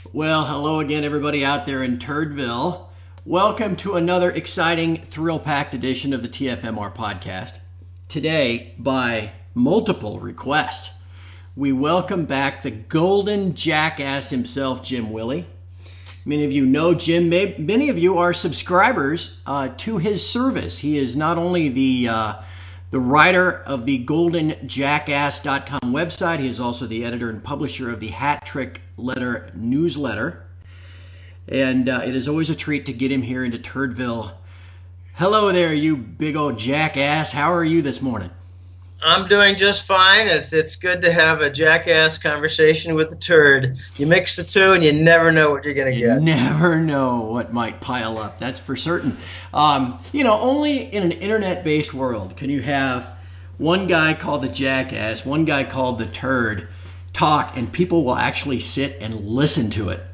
Well, hello again, everybody out there in Turdville. Welcome to another exciting, thrill-packed edition of the TFMR podcast. Today, by multiple request, we welcome back the golden jackass himself, Jim Willie. Many of you know Jim. Many of you are subscribers to his service. He is not only the writer of the goldenjackass.com website, he is also the editor and publisher of the Hat Trick Letter newsletter. And it is always a treat to get him here into Turdville. Hello there, you big old jackass. How are you this morning? I'm doing just fine. It's good to have a jackass conversation with a turd. You mix the two and you never know what you're going to get. You never know what might pile up. That's for certain. Only in an internet-based world can you have one guy called the jackass, one guy called the turd talk, and people will actually sit and listen to it.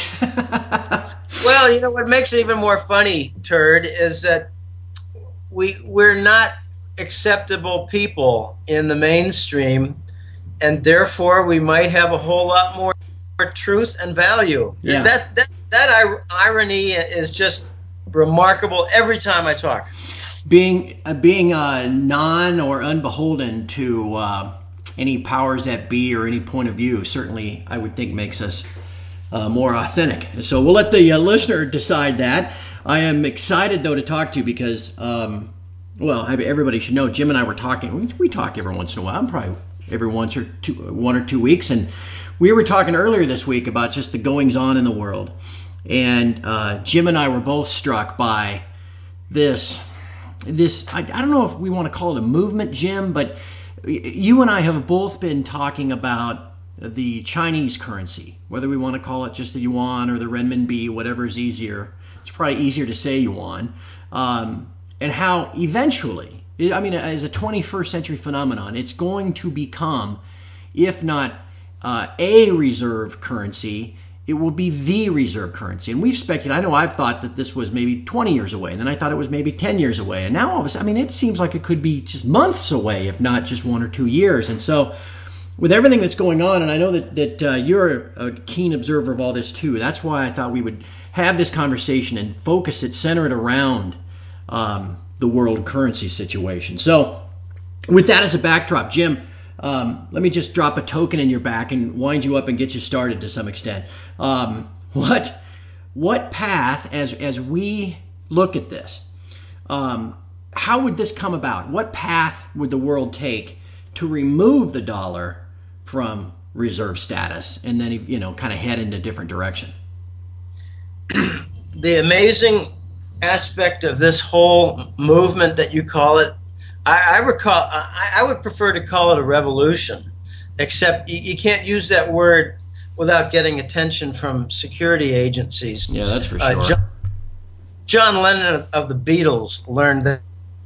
Well, you know what makes it even more funny, turd, is that we're not acceptable people in the mainstream, and therefore we might have a whole lot more truth and value. Yeah. That irony is just remarkable every time I talk. Being non or unbeholden to any powers that be or any point of view certainly, I would think, makes us more authentic. So we'll let the listener decide that. I am excited, though, to talk to you because everybody should know Jim and I were talking. We talk every once in a while, probably every 1 or 2 weeks, and we were talking earlier this week about just the goings on in the world. And Jim and I were both struck by this. I don't know if we want to call it a movement, Jim, but you and I have both been talking about the Chinese currency, whether we want to call it just the yuan or the renminbi, whatever is easier. It's probably easier to say yuan. And how eventually, as a 21st century phenomenon, it's going to become, if not a reserve currency, it will be the reserve currency. And we've speculated. I know I've thought that this was maybe 20 years away, and then I thought it was maybe 10 years away. And now all of a sudden, it seems like it could be just months away, if not just 1 or 2 years. And so with everything that's going on, and I know that you're a keen observer of all this too, that's why I thought we would have this conversation and focus it, center it around the world currency situation. So with that as a backdrop, Jim, let me just drop a token in your back and wind you up and get you started to some extent. What path, as we look at this, how would this come about? What path would the world take to remove the dollar from reserve status and then, kind of head in a different direction? The amazing aspect of this whole movement that you call it, I would prefer to call it a revolution, except you can't use that word without getting attention from security agencies. Yeah, that's for sure. John Lennon of the Beatles learned that.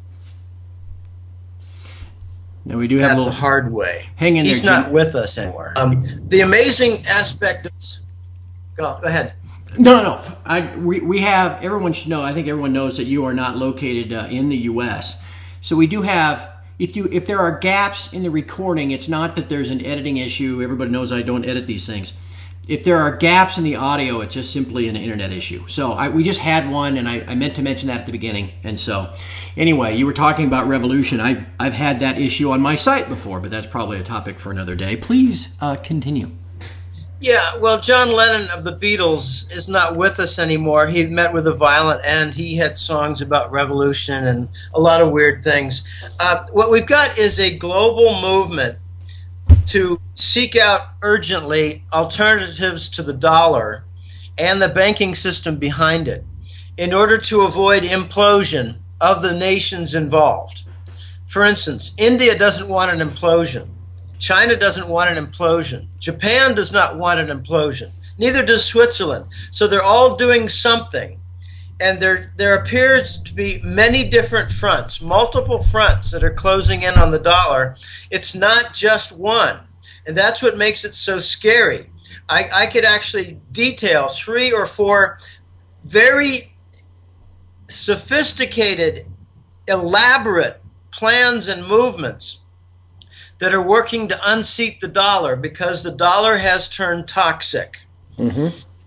Now we do have a little the hard way. Hang in there, He's Jim. not with us anymore. The amazing aspect of this. Go ahead. No. We have, everyone should know, I think everyone knows that you are not located in the U.S. So we do have, if there are gaps in the recording, it's not that there's an editing issue. Everybody knows I don't edit these things. If there are gaps in the audio, it's just simply an internet issue. So we just had one, and I meant to mention that at the beginning. And so anyway, you were talking about revolution. I've had that issue on my site before, but that's probably a topic for another day. Please continue. Yeah, well, John Lennon of the Beatles is not with us anymore. He met with a violent end. He had songs about revolution and a lot of weird things. What we've got is a global movement to seek out urgently alternatives to the dollar and the banking system behind it in order to avoid implosion of the nations involved. For instance, India doesn't want an implosion. China doesn't want an implosion. Japan does not want an implosion. Neither does Switzerland. So they're all doing something. And there appears to be many different fronts, multiple fronts that are closing in on the dollar. It's not just one. And that's what makes it so scary. I could actually detail 3 or 4 very sophisticated, elaborate plans and movements that are working to unseat the dollar because the dollar has turned toxic. Mm-hmm.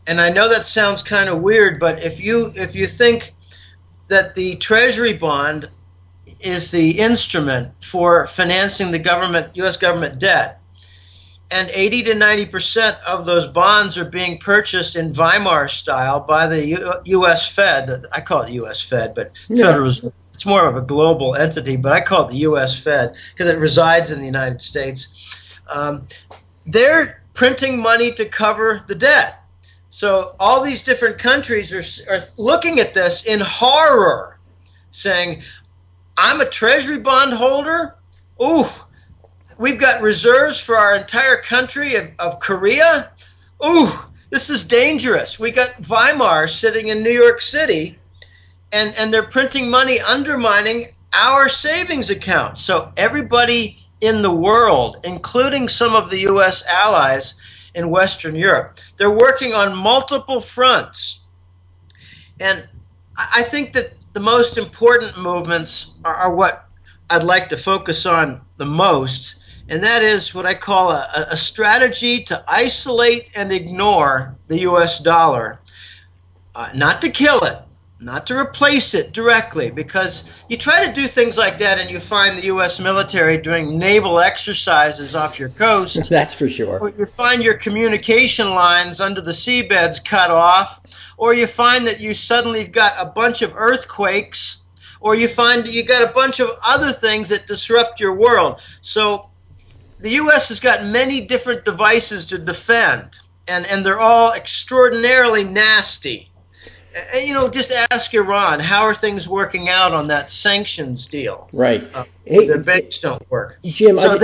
And I know that sounds kind of weird, but if you think that the Treasury bond is the instrument for financing the U.S. government debt, and 80 to 90% of those bonds are being purchased in Weimar style by the U.S. Fed. I call it U.S. Fed, but Federal Reserve. It's more of a global entity, but I call it the U.S. Fed because it resides in the United States. They're printing money to cover the debt. So all these different countries are looking at this in horror, saying, I'm a Treasury bond holder? Ooh, we've got reserves for our entire country of Korea? Ooh, this is dangerous. We got Weimar sitting in New York City, and they're printing money, undermining our savings account. So everybody in the world, including some of the U.S. allies in Western Europe, they're working on multiple fronts. And I think that the most important movements are what I'd like to focus on the most, and that is what I call a strategy to isolate and ignore the U.S. dollar, not to kill it, not to replace it directly, because you try to do things like that and you find the U.S. military doing naval exercises off your coast. That's for sure. Or you find your communication lines under the seabeds cut off, or you find that you suddenly have got a bunch of earthquakes, or you find that you got a bunch of other things that disrupt your world. So the U.S. has got many different devices to defend, and they're all extraordinarily nasty. And, just ask Iran, how are things working out on that sanctions deal? Right. Their banks don't work. Jim, so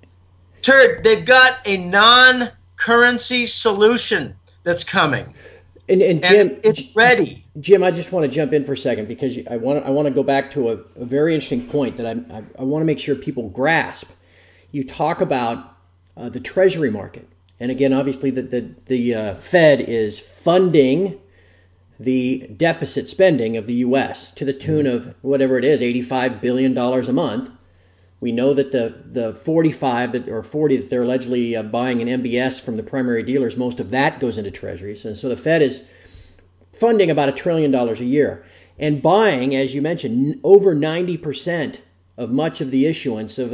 they've got a non-currency solution that's coming. And Jim, it's ready. Jim, I just want to jump in for a second because I want to go back to a very interesting point that I want to make sure people grasp. You talk about the Treasury market, and again, obviously, the Fed is funding the deficit spending of the U.S. to the tune of whatever it is, $85 billion a month. We know that the 40 that they're allegedly buying in MBS from the primary dealers, most of that goes into treasuries. And so the Fed is funding about $1 trillion a year and buying, as you mentioned, over 90% of much of the issuance of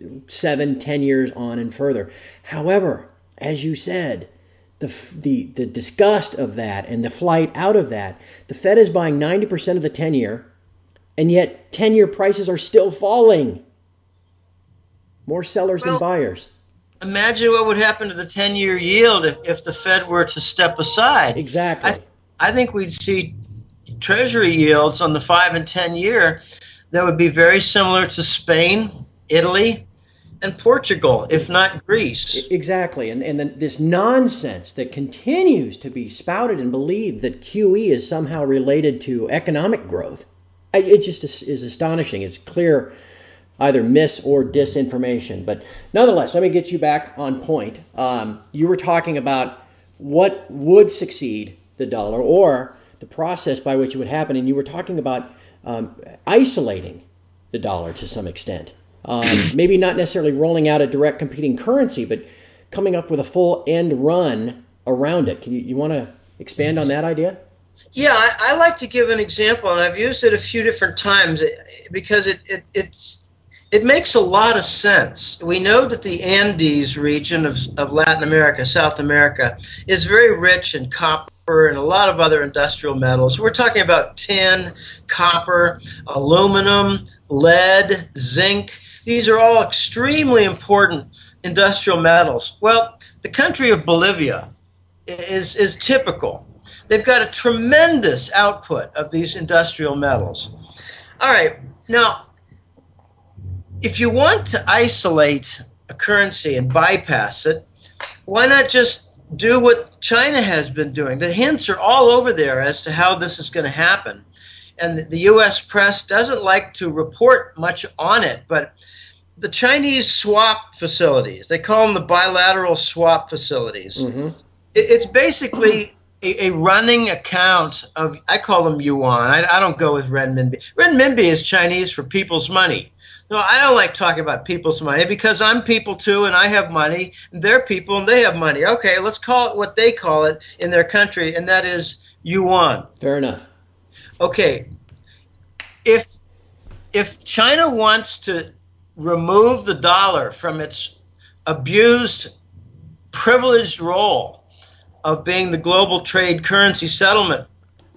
7-10 years on and further. However, as you said, the disgust of that and the flight out of that, the Fed is buying 90% of the 10-year, and yet 10-year prices are still falling. More sellers than buyers. Imagine what would happen to the 10-year yield if the Fed were to step aside. Exactly. I think we'd see Treasury yields on the 5 and 10-year that would be very similar to Spain, Italy, and Portugal, if not Greece. Exactly. And then this nonsense that continues to be spouted and believed that QE is somehow related to economic growth, it just is astonishing. It's clear either mis or disinformation. But nonetheless, let me get you back on point. You were talking about what would succeed the dollar or the process by which it would happen, and you were talking about isolating the dollar to some extent. Maybe not necessarily rolling out a direct competing currency, but coming up with a full end run around it. Can you want to expand on that idea? Yeah, I like to give an example, and I've used it a few different times because it makes a lot of sense. We know that the Andes region of Latin America, South America, is very rich in copper and a lot of other industrial metals. We're talking about tin, copper, aluminum, lead, zinc. These are all extremely important industrial metals. Well, the country of Bolivia is typical. They've got a tremendous output of these industrial metals. All right, now, if you want to isolate a currency and bypass it, why not just do what China has been doing? The hints are all over there as to how this is going to happen. And the U.S. press doesn't like to report much on it, but the Chinese swap facilities, they call them the bilateral swap facilities. Mm-hmm. It's basically a running account of, I call them yuan. I don't go with renminbi. Renminbi is Chinese for people's money. No, I don't like talking about people's money because I'm people too, and I have money. And they're people, and they have money. Okay, let's call it what they call it in their country, and that is yuan. Fair enough. Okay, if China wants to remove the dollar from its abused, privileged role of being the global trade currency settlement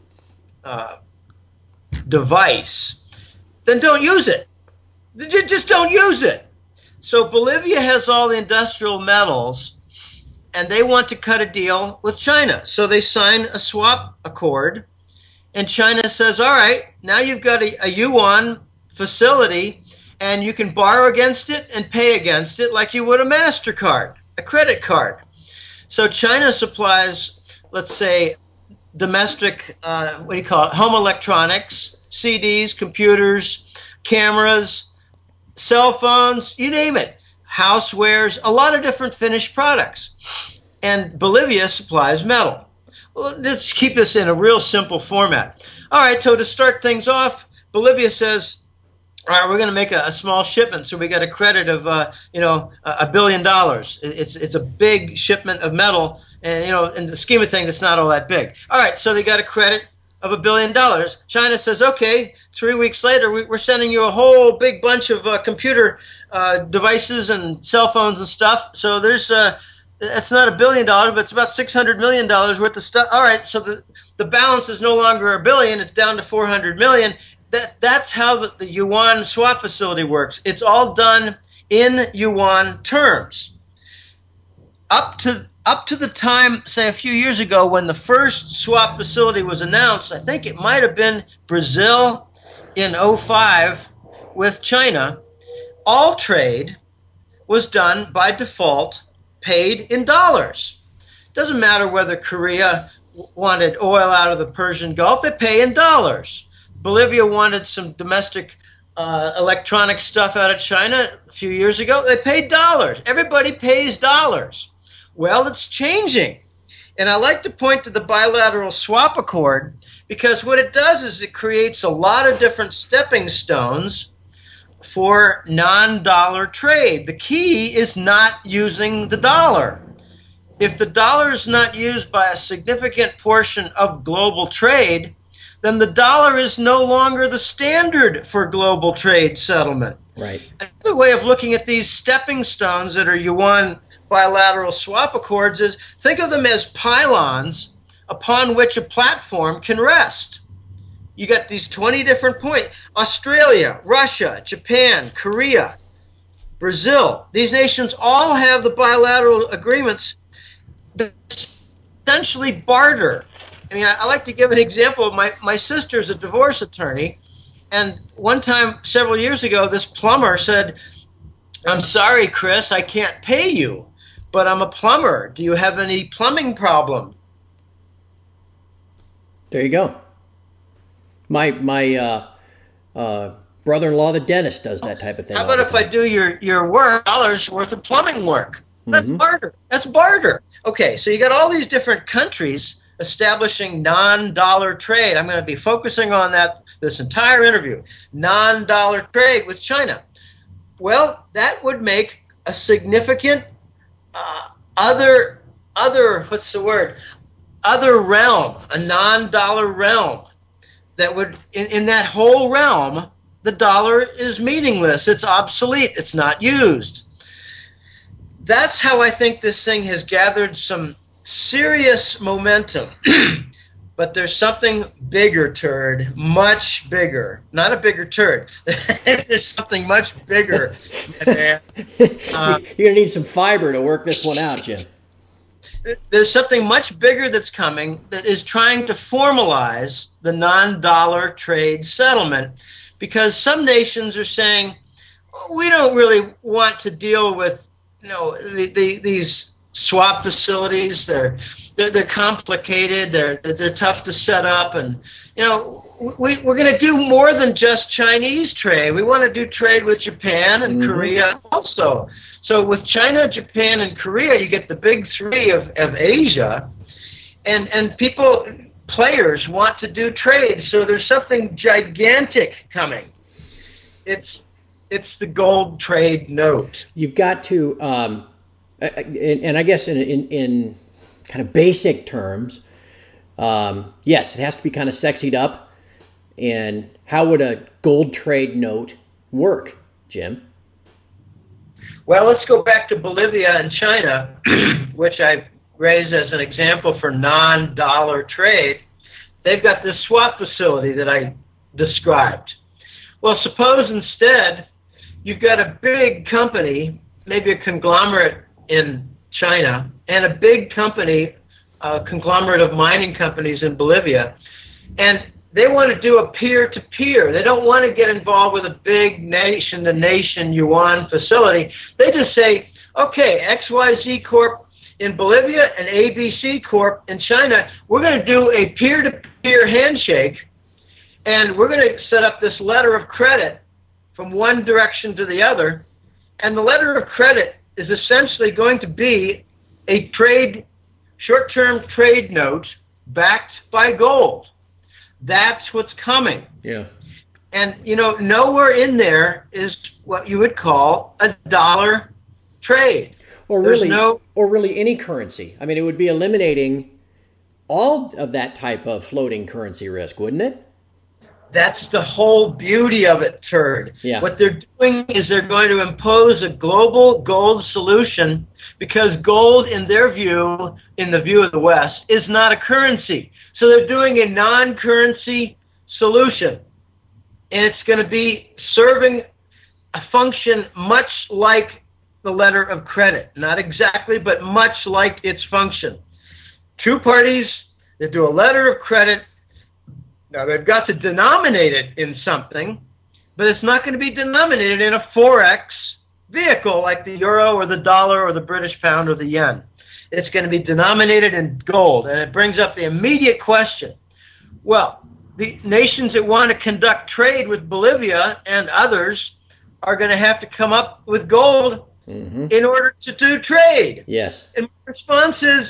device, then don't use it. Just don't use it. So Bolivia has all the industrial metals, and they want to cut a deal with China. So they sign a swap accord, and China says, all right, now you've got a yuan facility, and you can borrow against it and pay against it like you would a MasterCard, a credit card. So China supplies, let's say, domestic, home electronics, CDs, computers, cameras, cell phones, you name it, housewares, a lot of different finished products. And Bolivia supplies metal. Well, let's keep this in a real simple format. All right, so to start things off, Bolivia says, all right, we're going to make a small shipment, so we got a credit of, $1 billion. It's a big shipment of metal, and, in the scheme of things, it's not all that big. All right, so they got a credit of $1 billion. China says, okay, 3 weeks later, we're sending you a whole big bunch of computer devices and cell phones and stuff. So there's that's not $1 billion, but it's about $600 million worth of stuff. All right, so the balance is no longer $1 billion; it's down to $400 million. That's how the yuan swap facility works. It's all done in yuan terms. Up to the time, say a few years ago, when the first swap facility was announced, I think it might have been Brazil in 2005 with China, all trade was done by default, paid in dollars. Doesn't matter whether Korea wanted oil out of the Persian Gulf, they pay in dollars. Bolivia wanted some domestic electronic stuff out of China a few years ago, they paid dollars. Everybody pays dollars. Well, it's changing. And I like to point to the bilateral swap accord because what it does is it creates a lot of different stepping stones for non-dollar trade. The key is not using the dollar. If the dollar is not used by a significant portion of global trade, then the dollar is no longer the standard for global trade settlement. Right. Another way of looking at these stepping stones that are yuan bilateral swap accords is think of them as pylons upon which a platform can rest. You got these 20 different points. Australia, Russia, Japan, Korea, Brazil. These nations all have the bilateral agreements that essentially barter. I mean, I like to give an example of my sister's a divorce attorney, and one time several years ago, this plumber said, I'm sorry, Chris, I can't pay you, but I'm a plumber. Do you have any plumbing problem? There you go. My brother-in-law, the dentist, does that type of thing. How about if I do your work, dollars worth of plumbing work? That's barter. That's barter. Okay, so you got all these different countries establishing non-dollar trade. I'm going to be focusing on that this entire interview. Non-dollar trade with China. Well, that would make a significant other realm, a non-dollar realm that would, in that whole realm, the dollar is meaningless. It's obsolete. It's not used. That's how I think this thing has gathered some serious momentum. But there's something bigger, turd, much bigger. Not a bigger turd. There's something much bigger. You're going to need some fiber to work this one out, Jim. There's something much bigger that's coming that is trying to formalize the non-dollar trade settlement, because some nations are saying, we don't really want to deal with these swap facilities. They're complicated. They're tough to set up, and we're going to do more than just Chinese trade. We want to do trade with Japan and Korea also. So with China, Japan, and Korea, you get the big three of Asia, and players want to do trade. So there's something gigantic coming. It's the gold trade note. You've got to, and I guess in kind of basic terms, yes, it has to be kind of sexied up. And how would a gold trade note work, Jim? Well, let's go back to Bolivia and China, which I raised as an example for non-dollar trade. They've got this swap facility that I described. Well, suppose instead you've got a big company, maybe a conglomerate in China, and a big company, a conglomerate of mining companies in Bolivia, and they want to do a peer-to-peer. They don't want to get involved with a big nation-to-nation yuan facility. They just say, okay, XYZ Corp in Bolivia and ABC Corp in China, we're going to do a peer-to-peer handshake, and we're going to set up this letter of credit from one direction to the other, and the letter of credit is essentially going to be a short-term trade note backed by gold. That's what's coming. Yeah. And, nowhere in there is what you would call a dollar trade. Or really any currency. I mean, it would be eliminating all of that type of floating currency risk, wouldn't it? That's the whole beauty of it, Turd. Yeah. What they're doing is they're going to impose a global gold solution because gold, in their view, in the view of the West, is not a currency. So they're doing a non-currency solution. And it's going to be serving a function much like the letter of credit. Not exactly, but much like its function. Two parties that do a letter of credit. Now, they've got to denominate it in something, but it's not going to be denominated in a Forex vehicle like the euro or the dollar or the British pound or the yen. It's going to be denominated in gold, and it brings up the immediate question. Well, the nations that want to conduct trade with Bolivia and others are going to have to come up with gold in order to do trade. Yes. And my response is,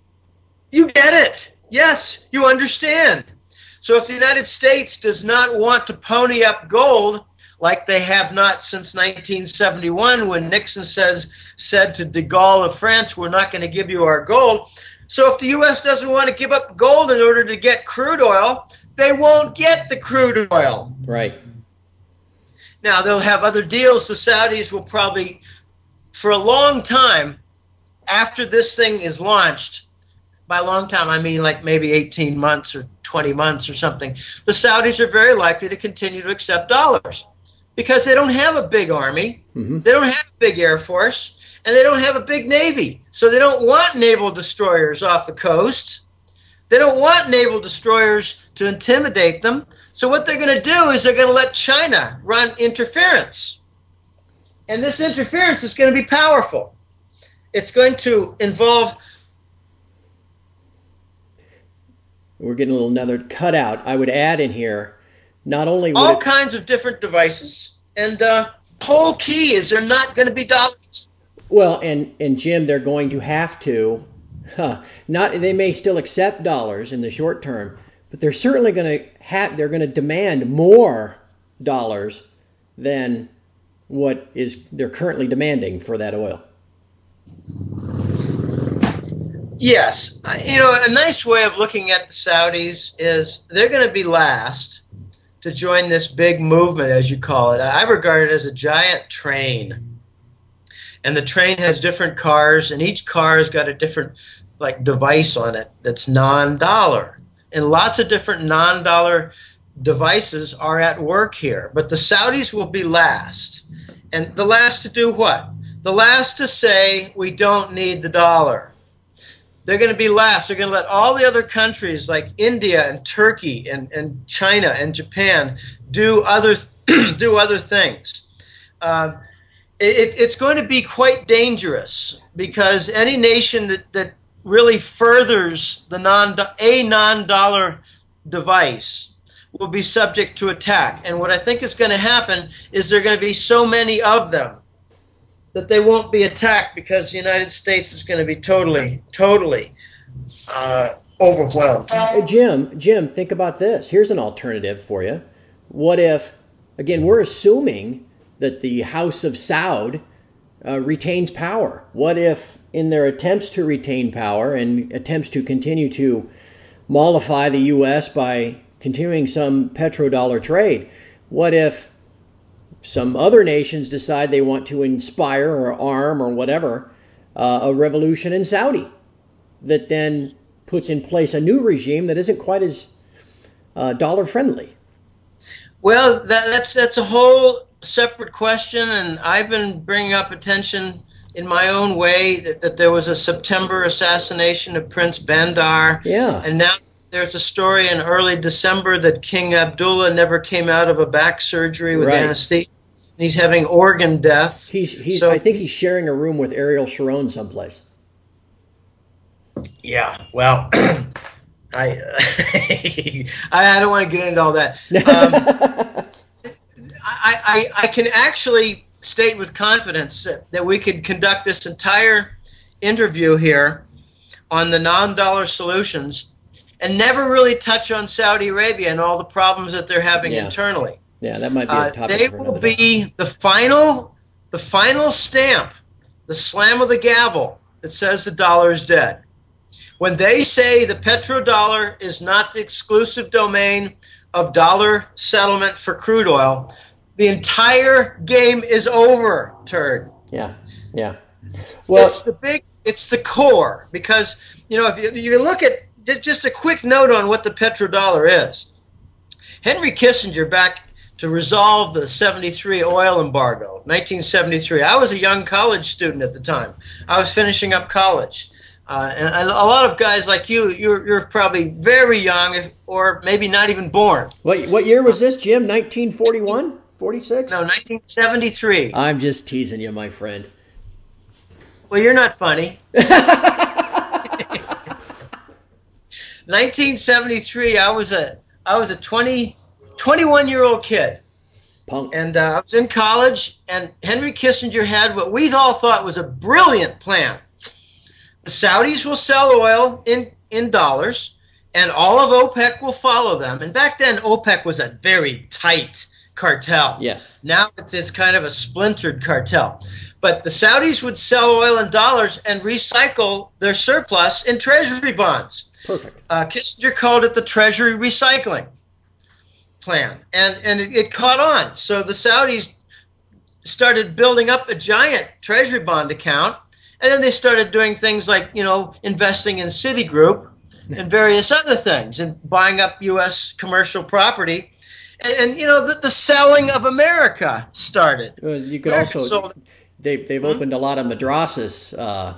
you get it. Yes, you understand. So if the United States does not want to pony up gold, like they have not since 1971 when Nixon said to de Gaulle of France, we're not going to give you our gold. So if the U.S. doesn't want to give up gold in order to get crude oil, they won't get the crude oil. Right. Now, they'll have other deals. The Saudis will probably, for a long time, after this thing is launched, by a long time, I mean like maybe 18 months or 20 months or something, the Saudis are very likely to continue to accept dollars because they don't have a big army, they don't have a big air force, and they don't have a big navy. So they don't want naval destroyers off the coast. They don't want naval destroyers to intimidate them. So what they're going to do is they're going to let China run interference. And this interference is going to be powerful. It's going to involve... We're getting another cutout. I would add in here, not only would all kinds of different devices, and the whole key is they're not going to be dollars. Well, and Jim, they're going to have to, they may still accept dollars in the short term, but they're certainly going to they're going to demand more dollars than what they're currently demanding for that oil. Yes. A nice way of looking at the Saudis is they're going to be last to join this big movement, as you call it. I regard it as a giant train. And the train has different cars, and each car has got a different device on it that's non-dollar. And lots of different non-dollar devices are at work here. But the Saudis will be last. And the last to do what? The last to say, we don't need the dollar. They're going to be last. They're going to let all the other countries like India and Turkey and China and Japan do other things. It's going to be quite dangerous because any nation that really furthers a non-dollar device will be subject to attack. And what I think is going to happen is there are going to be so many of them that they won't be attacked because the United States is going to be totally overwhelmed. Jim, think about this. Here's an alternative for you. What if, again, we're assuming that the House of Saud retains power? What if, in their attempts to retain power and attempts to continue to mollify the U.S. by continuing some petrodollar trade, what if some other nations decide they want to inspire or arm or whatever a revolution in Saudi that then puts in place a new regime that isn't quite as dollar friendly? Well, that's a whole separate question, and I've been bringing up attention in my own way that there was a September assassination of Prince Bandar. Yeah. And now there's a story in early December that King Abdullah never came out of a back surgery with anesthesia. He's having organ death. I think he's sharing a room with Ariel Sharon someplace. Yeah, well, I don't want to get into all that. I can actually state with confidence that we could conduct this entire interview here on the non-dollar solutions and never really touch on Saudi Arabia and all the problems that they're having internally. Yeah, that might be a topic. They will be the final stamp, the slam of the gavel that says the dollar is dead. When they say the petrodollar is not the exclusive domain of dollar settlement for crude oil, the entire game is over, Turd. Yeah. Well, it's the core, because if you look at just a quick note on what the petrodollar is. Henry Kissinger, back to resolve the 73 oil embargo, 1973. I was a young college student at the time. I was finishing up college. And a lot of guys like you're probably very young, or maybe not even born. What year was this, Jim? 1941? 46? No, 1973. I'm just teasing you, my friend. Well, you're not funny. 1973, I was a 21-year-old kid. Punk. And I was in college, and Henry Kissinger had what we all thought was a brilliant plan. The Saudis will sell oil in dollars, and all of OPEC will follow them. And back then, OPEC was a very tight cartel. Yes. Now it's kind of a splintered cartel. But the Saudis would sell oil in dollars and recycle their surplus in treasury bonds. Perfect. Kissinger called it the Treasury Recycling Plan. And it caught on. So the Saudis started building up a giant treasury bond account. And then they started doing things like, investing in Citigroup and various other things, and buying up U.S. commercial property. And the selling of America started. You could also, they've opened a lot of madrasas,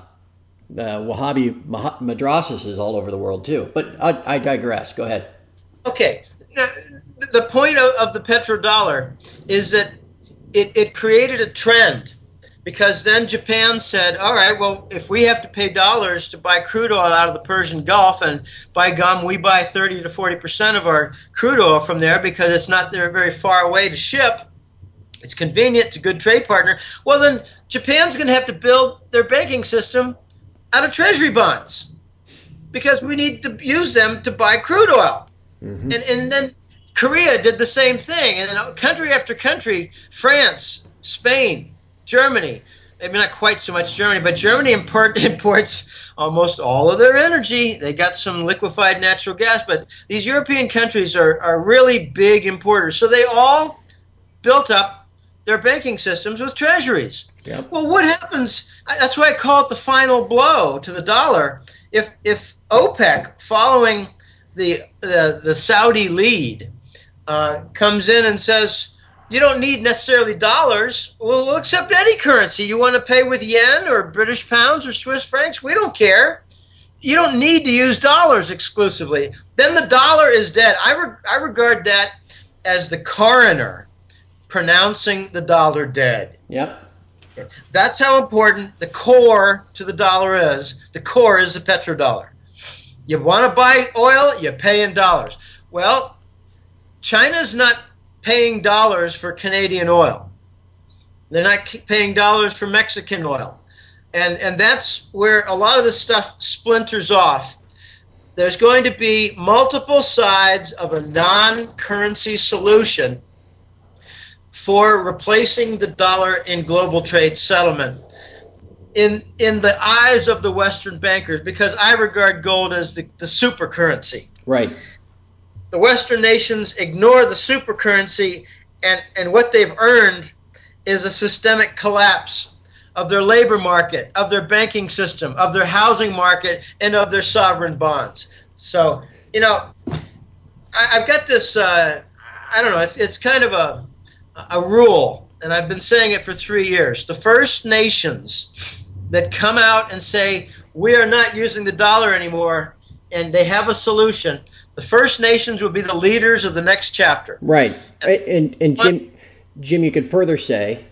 Wahhabi madrasas all over the world too. But I digress. Go ahead. Okay. Now, the point of the petrodollar is that it created a trend. Because then Japan said, all right, well, if we have to pay dollars to buy crude oil out of the Persian Gulf, and by gum, we buy 30 to 40% of our crude oil from there because it's not there very far away to ship. It's convenient. It's a good trade partner. Well, then Japan's going to have to build their banking system out of treasury bonds because we need to use them to buy crude oil. Mm-hmm. And then Korea did the same thing. And then country after country, France, Spain, Germany, maybe not quite so much Germany, but Germany imports almost all of their energy. They got some liquefied natural gas, but these European countries are really big importers. So they all built up their banking systems with treasuries. Yep. Well, what happens? That's why I call it the final blow to the dollar. If OPEC, following the Saudi lead, comes in and says, you don't need necessarily dollars. We'll accept any currency. You want to pay with yen or British pounds or Swiss francs? We don't care. You don't need to use dollars exclusively. Then the dollar is dead. I regard that as the coroner pronouncing the dollar dead. Yep. That's how important the core to the dollar is. The core is the petrodollar. You want to buy oil, you pay in dollars. Well, China's not paying dollars for Canadian oil. They're not paying dollars for Mexican oil. And that's where a lot of this stuff splinters off. There's going to be multiple sides of a non-currency solution for replacing the dollar in global trade settlement in the eyes of the Western bankers, because I regard gold as the super currency. Right. The Western nations ignore the super currency, and what they've earned is a systemic collapse of their labor market, of their banking system, of their housing market, and of their sovereign bonds. So, I've got this, I don't know, it's kind of a rule, and I've been saying it for 3 years. The first nations that come out and say, we are not using the dollar anymore, and they have a solution, the first nations will be the leaders of the next chapter. Right. And Jim, you could further say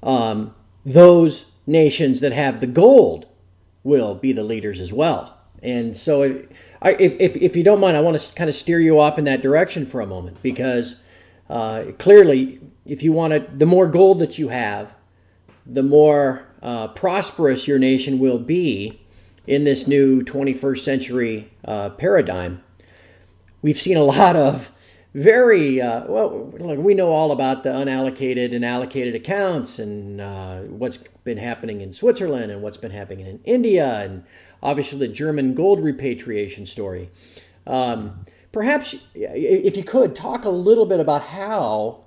those nations that have the gold will be the leaders as well. And so if you don't mind, I want to kind of steer you off in that direction for a moment, because clearly, if you want to, the more gold that you have, the more prosperous your nation will be in this new 21st century paradigm. We've seen a lot of very, we know all about the unallocated and allocated accounts, and what's been happening in Switzerland and what's been happening in India, and obviously the German gold repatriation story. Perhaps, if you could, talk a little bit about how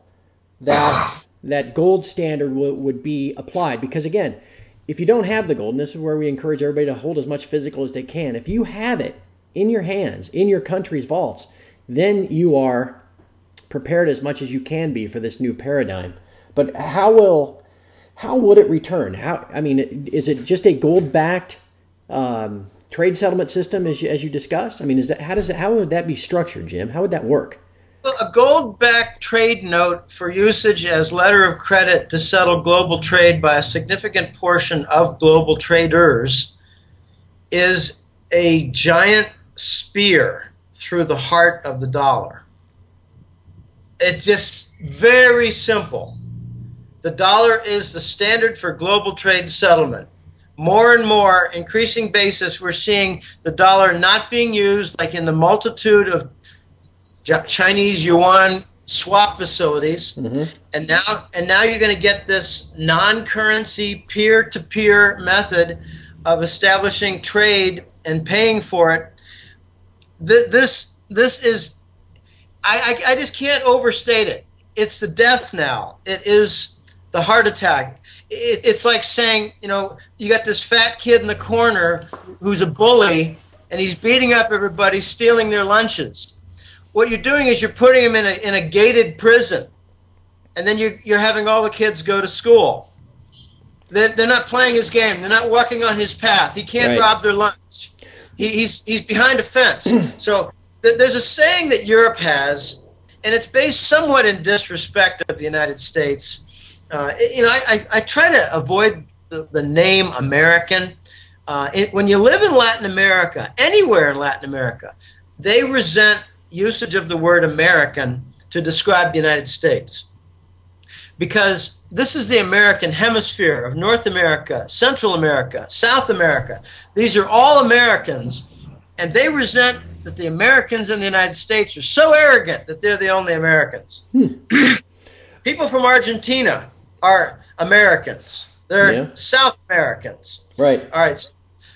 that gold standard would be applied. Because again, if you don't have the gold, and this is where we encourage everybody to hold as much physical as they can, if you have it in your hands, in your country's vaults, then you are prepared as much as you can be for this new paradigm. But how would it return? Is it just a gold-backed trade settlement system as you discussed? I mean, how would that be structured, Jim? How would that work? Well, a gold-backed trade note for usage as letter of credit to settle global trade by a significant portion of global traders is a giant spear through the heart of the dollar. It's just very simple. The dollar is the standard for global trade settlement. More and more, increasing basis, we're seeing the dollar not being used like in the multitude of Chinese yuan swap facilities. Mm-hmm. And now you're going to get this non-currency peer-to-peer method of establishing trade and paying for it. This is, I just can't overstate it. It's the death knell. It is the heart attack. It's like saying, you got this fat kid in the corner who's a bully, and he's beating up everybody, stealing their lunches. What you're doing is you're putting him in a gated prison, and then you're having all the kids go to school. They're not playing his game. They're not walking on his path. He can't rob their lunch. He's behind a fence. So there's a saying that Europe has, and it's based somewhat in disrespect of the United States. I try to avoid the name American. When you live in Latin America, anywhere in Latin America, they resent usage of the word American to describe the United States, because this is the American hemisphere of North America, Central America, South America. These are all Americans, and they resent that the Americans in the United States are so arrogant that they're the only Americans. People from Argentina are Americans. They're South Americans. Right. All right.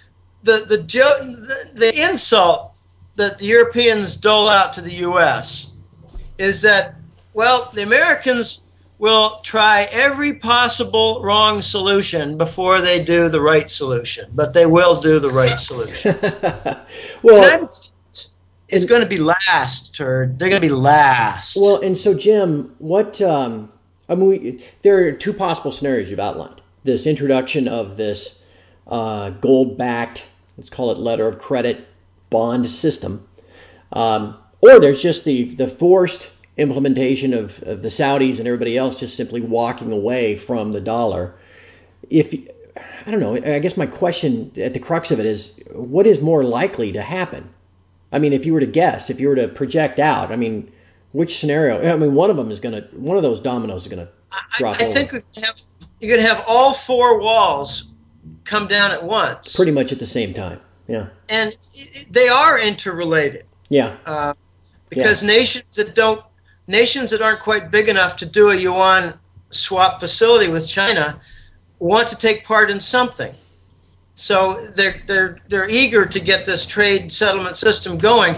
The insult that the Europeans dole out to the U.S. is that, well, the Americans will try every possible wrong solution before they do the right solution, but they will do the right solution. Well, the United States is going to be last, turd. They're going to be last. Well, and so, Jim, what there are two possible scenarios you've outlined. This introduction of this gold-backed, let's call it letter of credit, bond system, or there's just the forced implementation of the Saudis and everybody else just simply walking away from the dollar. I don't know, I guess my question at the crux of it is, what is more likely to happen? I mean, if you were to guess, if you were to project out, I mean, which scenario? I mean, one of those dominoes is going to drop over. I think you're going to have all four walls come down at once. Pretty much at the same time, yeah. And they are interrelated. Yeah. Because nations that aren't quite big enough to do a yuan swap facility with China want to take part in something. So they're eager to get this trade settlement system going.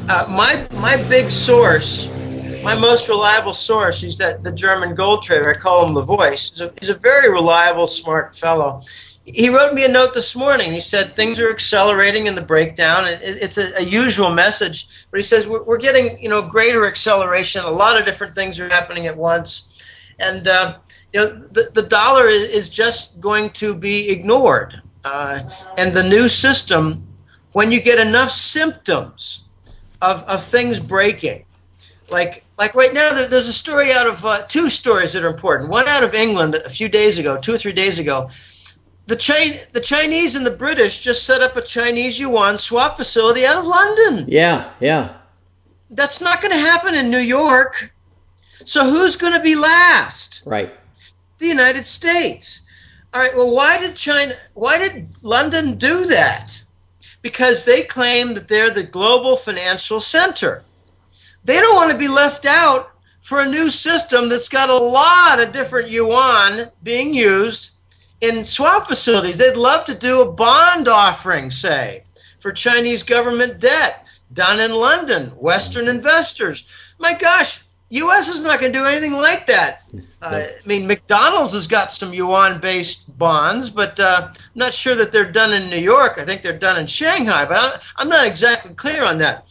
My big source, my most reliable source, he's the German gold trader. I call him the Voice. He's a very reliable, smart fellow. He wrote me a note this morning. He said things are accelerating in the breakdown. It's a usual message, but he says we're getting greater acceleration. A lot of different things are happening at once, and the dollar is just going to be ignored. And the new system, when you get enough symptoms of things breaking, like right now, there's a story out of two stories that are important. One out of England a few days ago, 2 or 3 days ago. The Chinese and the British just set up a Chinese yuan swap facility out of London. Yeah. That's not going to happen in New York. So who's going to be last? Right. The United States. All right, well, why did London do that? Because they claim that they're the global financial center. They don't want to be left out for a new system that's got a lot of different yuan being used in swap facilities. They'd love to do a bond offering, say, for Chinese government debt done in London, Western investors. My gosh, U.S. is not going to do anything like that. McDonald's has got some yuan-based bonds, but I'm not sure that they're done in New York. I think they're done in Shanghai, but I'm not exactly clear on that.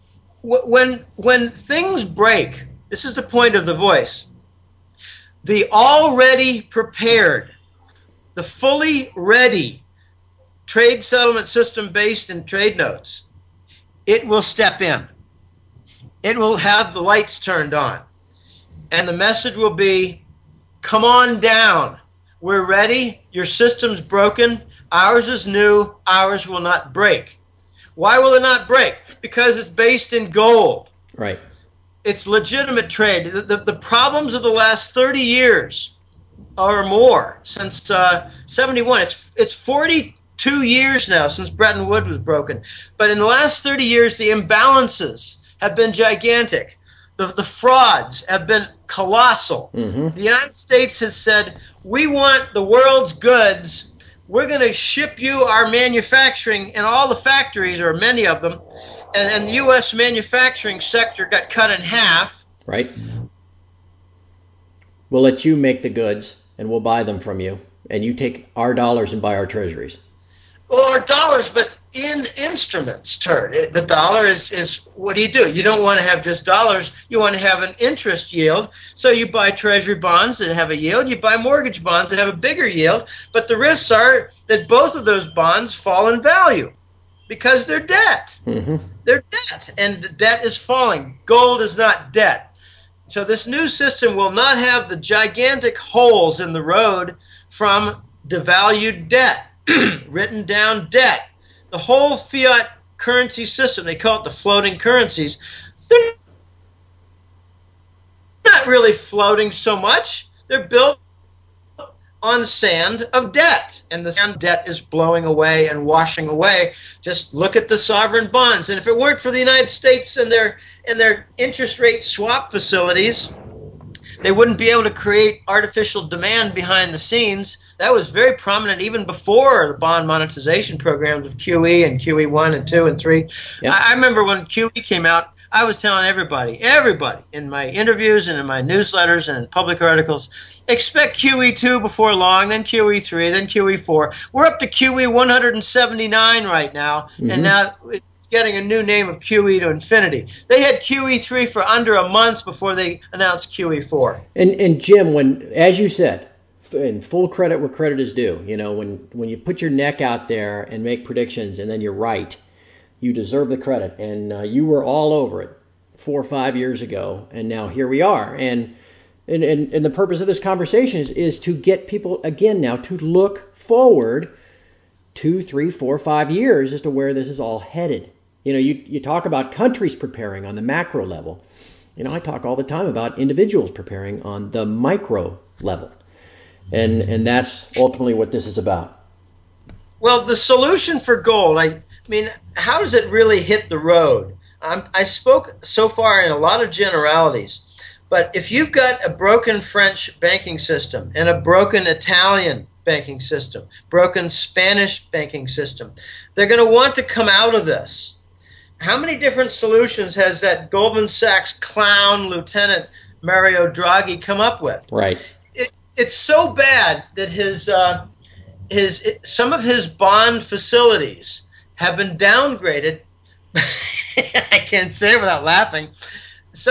When things break, this is the point of the Voice, the already prepared, the fully ready trade settlement system based in trade notes, it will step in. It will have the lights turned on. And the message will be, come on down. We're ready. Your system's broken. Ours is new. Ours will not break. Why will it not break? Because it's based in gold. Right. It's legitimate trade. The problems of the last 30 years or more, since 71, it's 42 years now since Bretton Woods was broken. But in the last 30 years, the imbalances have been gigantic. The frauds have been colossal. Mm-hmm. The United States has said, we want the world's goods. We're going to ship you our manufacturing in all the factories, or many of them. And the U.S. manufacturing sector got cut in half. Right. We'll let you make the goods, and we'll buy them from you. And you take our dollars and buy our treasuries. Well, our dollars, but in instruments, the dollar is what do? You don't want to have just dollars. You want to have an interest yield. So you buy treasury bonds that have a yield. You buy mortgage bonds that have a bigger yield. But the risks are that both of those bonds fall in value because they're debt. Mm-hmm. They're debt, and the debt is falling. Gold is not debt. So this new system will not have the gigantic holes in the road from devalued debt, written down debt. The whole fiat currency system, they call it the floating currencies, they're not really floating so much. They're built on sand of debt, and the sand debt is blowing away and washing away. Just look at the sovereign bonds. And if it weren't for the United States and their interest rate swap facilities, they wouldn't be able to create artificial demand behind the scenes. That was very prominent even before the bond monetization programs of QE and QE 1 and 2 and 3. Yep. I remember when QE came out, I was telling everybody in my interviews and in my newsletters and in public articles, expect QE 2 before long, then QE 3, then QE 4. We're up to QE 179 right now, mm-hmm. and now it's getting a new name of QE to infinity. They had QE 3 for under a month before they announced QE 4. And Jim, when, as you said, and full credit where credit is due, when you put your neck out there and make predictions and then you're right, you deserve the credit. And you were all over it 4 or 5 years ago, and now here we are. And the purpose of this conversation is to get people, again now, to look forward 2, 3, 4, 5 years as to where this is all headed. You talk about countries preparing on the macro level. I talk all the time about individuals preparing on the micro level. And that's ultimately what this is about. Well, the solution for gold, I mean, how does it really hit the road? I spoke so far in a lot of generalities, But if you've got a broken French banking system and a broken Italian banking system, broken Spanish banking system, they're going to want to come out of this. How many different solutions has that Goldman Sachs clown lieutenant Mario Draghi come up with? Right. It's so bad that some of his bond facilities have been downgraded. I can't say it without laughing. So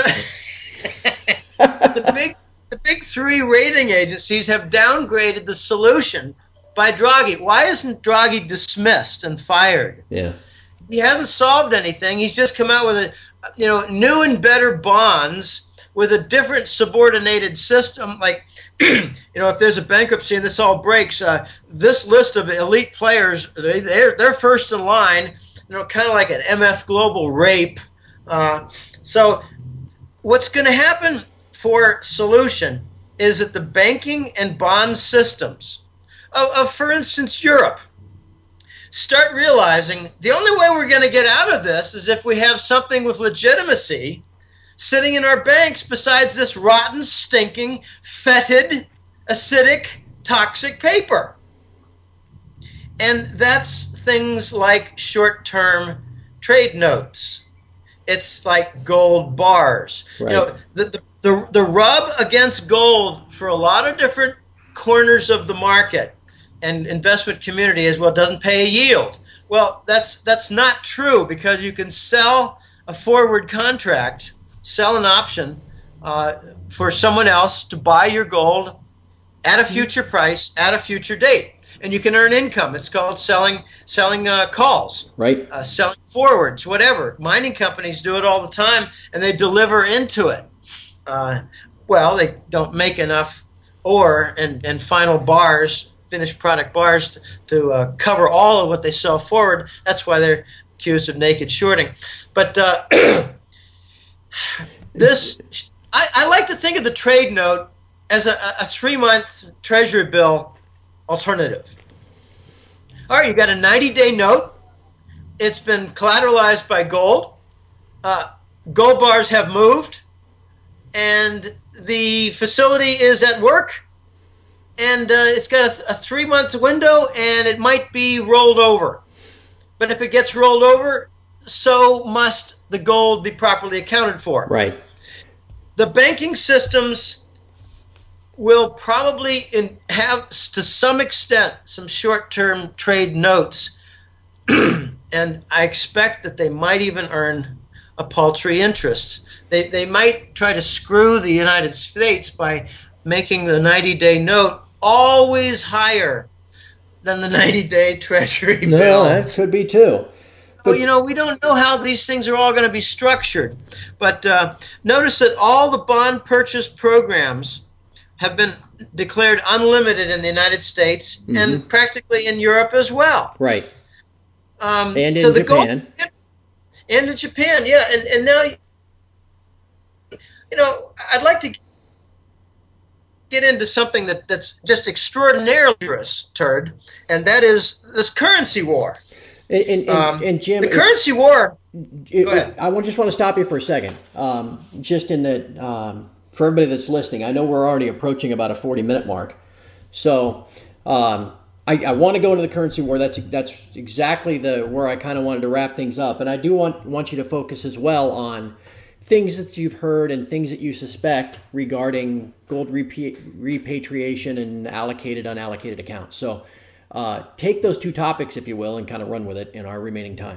the big three rating agencies have downgraded the solution by Draghi. Why isn't Draghi dismissed and fired? Yeah. He hasn't solved anything. He's just come out with new and better bonds with a different subordinated system. Like, if there's a bankruptcy and this all breaks, this list of elite players, they're first in line. Kind of like an MF Global rape. So what's going to happen for Solution is that the banking and bond systems of, for instance, Europe, start realizing the only way we're going to get out of this is if we have something with legitimacy sitting in our banks besides this rotten, stinking, fetid, acidic, toxic paper. And that's things like short-term trade notes. It's like gold bars. Right. The rub against gold for a lot of different corners of the market and investment community is, well, it doesn't pay a yield. Well, that's not true, because you can sell a forward contract, sell an option for someone else to buy your gold at a future price at a future date, and you can earn income. It's called selling calls, right? Selling forwards, whatever. Mining companies do it all the time, and they deliver into it. Well, they don't make enough ore and final bars, finished product bars, to cover all of what they sell forward. That's why they're accused of naked shorting. But I like to think of the trade note as a 3-month Treasury bill alternative. All right, you got a 90-day note. It's been collateralized by gold. Gold bars have moved, and the facility is at work, and it's got a 3-month window, and it might be rolled over. But if it gets rolled over, so must the gold be properly accounted for. Right. The banking systems will probably have, to some extent, some short-term trade notes, and I expect that they might even earn a paltry interest. They might try to screw the United States by making the 90-day note always higher than the 90-day Treasury bill. No, that could be too. So, we don't know how these things are all going to be structured. But notice that all the bond purchase programs have been declared unlimited in the United States and practically in Europe as well. Right. And in so Japan. And in Japan, yeah. And now, I'd like to get into something that's just extraordinarily dangerous, Turd, and that is this currency war. And Jim, the currency war. Go ahead. I just want to stop you for a second. Just in that, for everybody that's listening, I know we're already approaching about a 40-minute mark. So I want to go into the currency war. That's exactly where I kind of wanted to wrap things up. And I do want you to focus as well on things that you've heard and things that you suspect regarding gold repatriation and allocated, unallocated accounts. So take those two topics, if you will, and kind of run with it in our remaining time.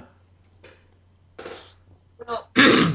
Well,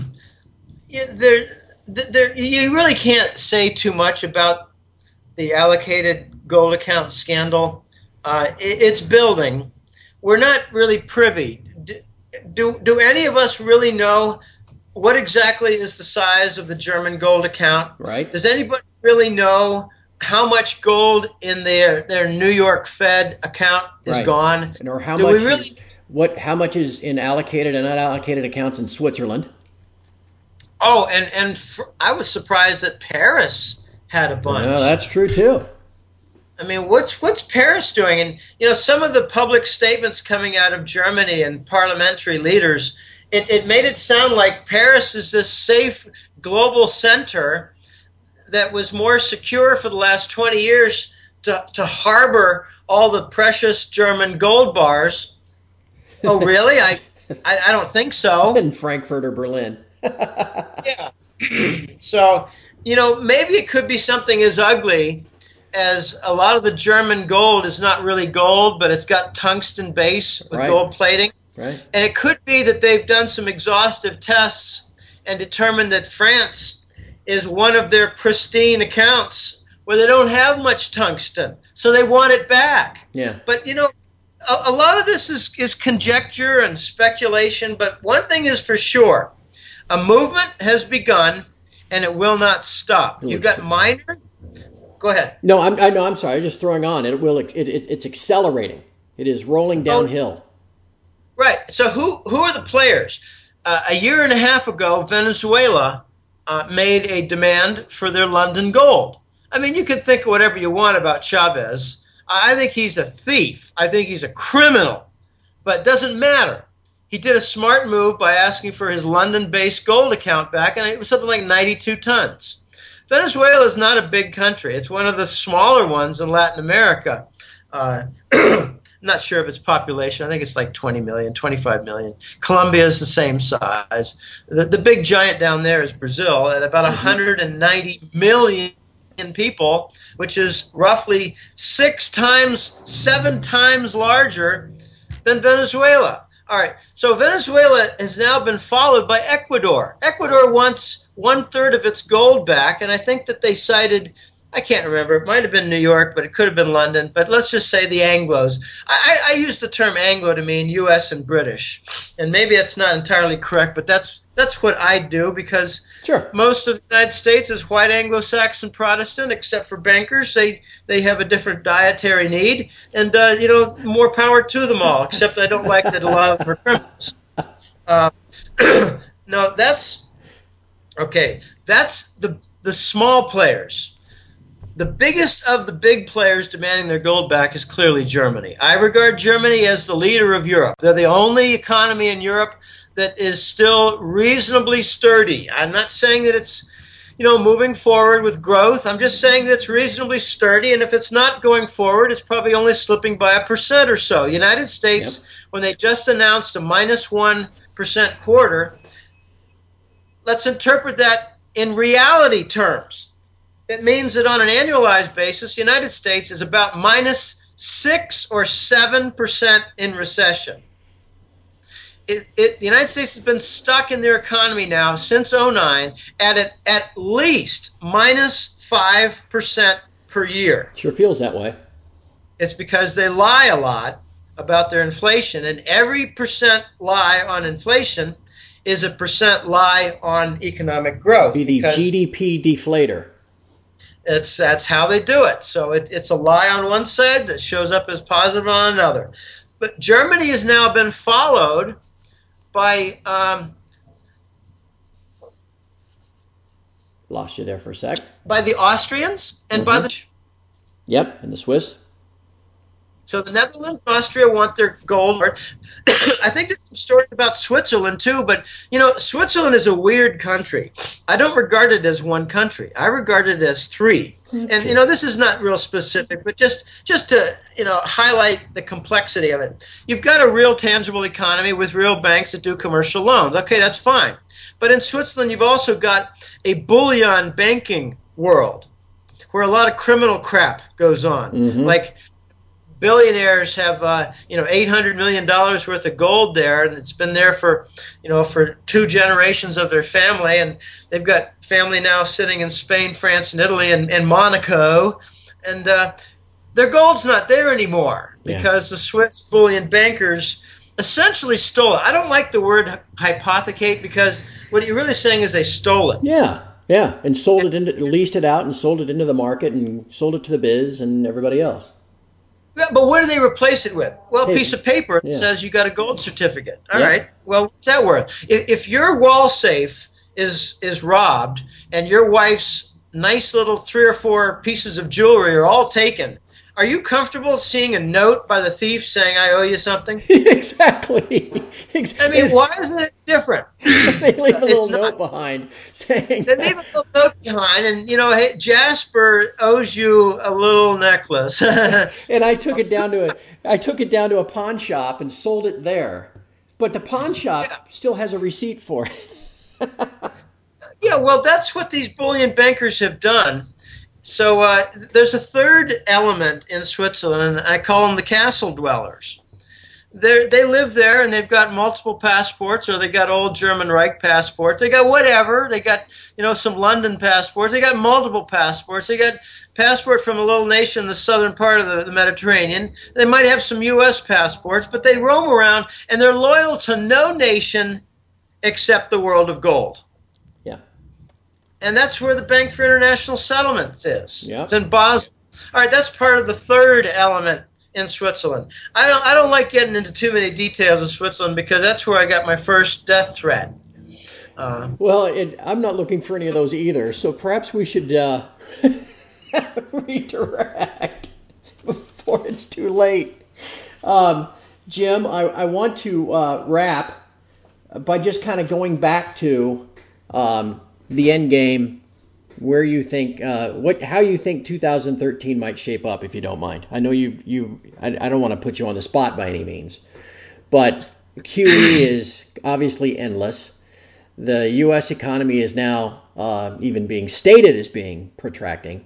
you really can't say too much about the allocated gold account scandal. It's building. We're not really privy. Do any of us really know what exactly is the size of the German gold account? Right. Does anybody really know how much gold in their New York Fed account is gone? Or how much is in allocated and unallocated accounts in Switzerland? Oh, I was surprised that Paris had a bunch. No, that's true too. I mean, what's Paris doing? And some of the public statements coming out of Germany and parliamentary leaders, it made it sound like Paris is this safe global center that was more secure for the last 20 years to harbor all the precious German gold bars. Oh, really? I don't think so. In Frankfurt or Berlin. Yeah. So, maybe it could be something as ugly as a lot of the German gold is not really gold, but it's got tungsten base with gold plating. Right. And it could be that they've done some exhaustive tests and determined that France is one of their pristine accounts where they don't have much tungsten, so they want it back. Yeah. But, a lot of this is conjecture and speculation, but one thing is for sure. A movement has begun, and it will not stop. You've got miners. Go ahead. No, I'm sorry. I'm just throwing on. It's accelerating. It is rolling downhill. Right. So who are the players? A year and a half ago, Venezuela made a demand for their London gold. I mean, you can think whatever you want about Chavez. I think he's a thief. I think he's a criminal. But it doesn't matter. He did a smart move by asking for his London-based gold account back, and it was something like 92 tons. Venezuela is not a big country. It's one of the smaller ones in Latin America. I'm not sure of its population. I think it's like 20 million, 25 million. Colombia is the same size. The big giant down there is Brazil at about 190 million people, which is roughly 7 times larger than Venezuela. All right, so Venezuela has now been followed by Ecuador. Ecuador wants 1/3 of its gold back, and I think that they cited, I can't remember, it might have been New York, but it could have been London, but let's just say the Anglos. I use the term Anglo to mean U.S. and British, and maybe that's not entirely correct, but that's what I do, because most of the United States is white Anglo-Saxon Protestant, except for bankers. They have a different dietary need, and more power to them all, except I don't like that a lot of them are criminals. No, that's the small players. The biggest of the big players demanding their gold back is clearly Germany. I regard Germany as the leader of Europe. They're the only economy in Europe that is still reasonably sturdy. I'm not saying that it's, moving forward with growth. I'm just saying that it's reasonably sturdy, and if it's not going forward, it's probably only slipping by 1% or so. United States, when they just announced a -1% quarter, let's interpret that in reality terms. It means that on an annualized basis, the United States is about -6 or 7% in recession. The United States has been stuck in their economy now since 2009 at least -5% per year. Sure feels that way. It's because they lie a lot about their inflation, and every percent lie on inflation is a percent lie on economic growth. Be the GDP deflator. That's how they do it. So it's a lie on one side that shows up as positive on another. But Germany has now been followed by lost you there for a sec. By the Austrians and by the and the Swiss. So the Netherlands and Austria want their gold. I think there's some stories about Switzerland too, but Switzerland is a weird country. I don't regard it as one country. I regard it as three. And this is not real specific, but just to highlight the complexity of it. You've got a real tangible economy with real banks that do commercial loans. Okay, that's fine. But in Switzerland, you've also got a bullion banking world where a lot of criminal crap goes on. Like billionaires have $800 million worth of gold there, and it's been there for 2 generations of their family, and they've got family now sitting in Spain, France, and Italy, and Monaco, and their gold's not there anymore because the Swiss bullion bankers essentially stole it. I don't like the word hypothecate, because what you're really saying is they stole it. Yeah, and leased it out and sold it into the market and sold it to the biz and everybody else. Yeah, but what do they replace it with? Well, a piece of paper that says you got a gold certificate. All right. Well, what's that worth? If your wall safe is robbed and your wife's nice little 3 or 4 pieces of jewelry are all taken, are you comfortable seeing a note by the thief saying, "I owe you something"? Exactly. I mean, why isn't it different? They leave a little It's not. note behind saying, They leave a little note behind, and hey, Jasper owes you a little necklace. and I took it down to a pawn shop and sold it there. But the pawn shop still has a receipt for it. Yeah, well, that's what these bullion bankers have done. So there's a third element in Switzerland, and I call them the castle dwellers. They live there, and they've got multiple passports, or they got old German Reich passports. They got whatever. They got some London passports. They got multiple passports. They got passport from a little nation in the southern part of the Mediterranean. They might have some U.S. passports, but they roam around, and they're loyal to no nation except the world of gold. Yeah. And that's where the Bank for International Settlements is. Yeah. It's in Basel. All right, that's part of the third element in Switzerland. I don't like getting into too many details of Switzerland because that's where I got my first death threat. Well, I'm not looking for any of those either. So perhaps we should redirect before it's too late. Jim, I want to wrap by just kind of going back to the end game, where you think how you think 2013 might shape up, if you don't mind. I know I don't want to put you on the spot by any means, but QE is obviously endless. The U.S. economy is now even being stated as being contracting.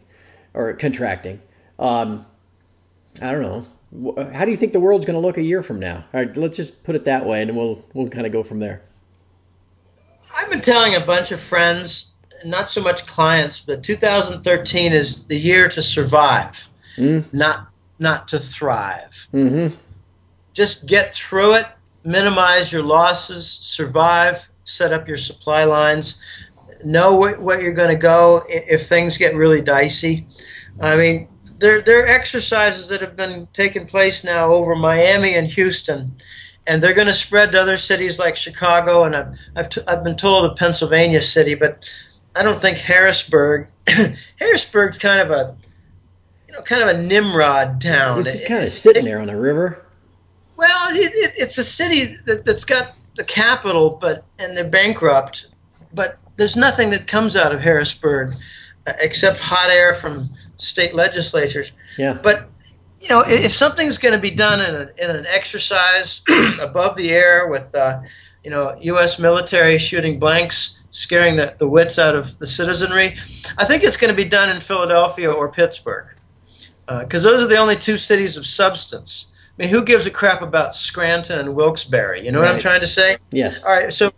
I don't know. How do you think the world's going to look a year from now? All right, let's just put it that way, and then we'll kind of go from there. I've been telling a bunch of friends, not so much clients, but 2013 is the year to survive, not to thrive. Mm-hmm. Just get through it, minimize your losses, survive, set up your supply lines, know where you're going to go if things get really dicey. I mean, there are exercises that have been taking place now over Miami and Houston, and they're going to spread to other cities like Chicago, and I've been told of Pennsylvania City, but I don't think Harrisburg. Harrisburg's kind of a Nimrod town. It's just kind of sitting there on a river. Well, it's a city that's got the capital, and they're bankrupt, but there's nothing that comes out of Harrisburg except hot air from state legislatures. Yeah. But if something's going to be done in an exercise above the air with U.S. military shooting blanks, scaring the wits out of the citizenry, I think it's going to be done in Philadelphia or Pittsburgh, because those are the only two cities of substance. I mean, who gives a crap about Scranton and Wilkes-Barre? You know what I'm trying to say? Yes. All right, so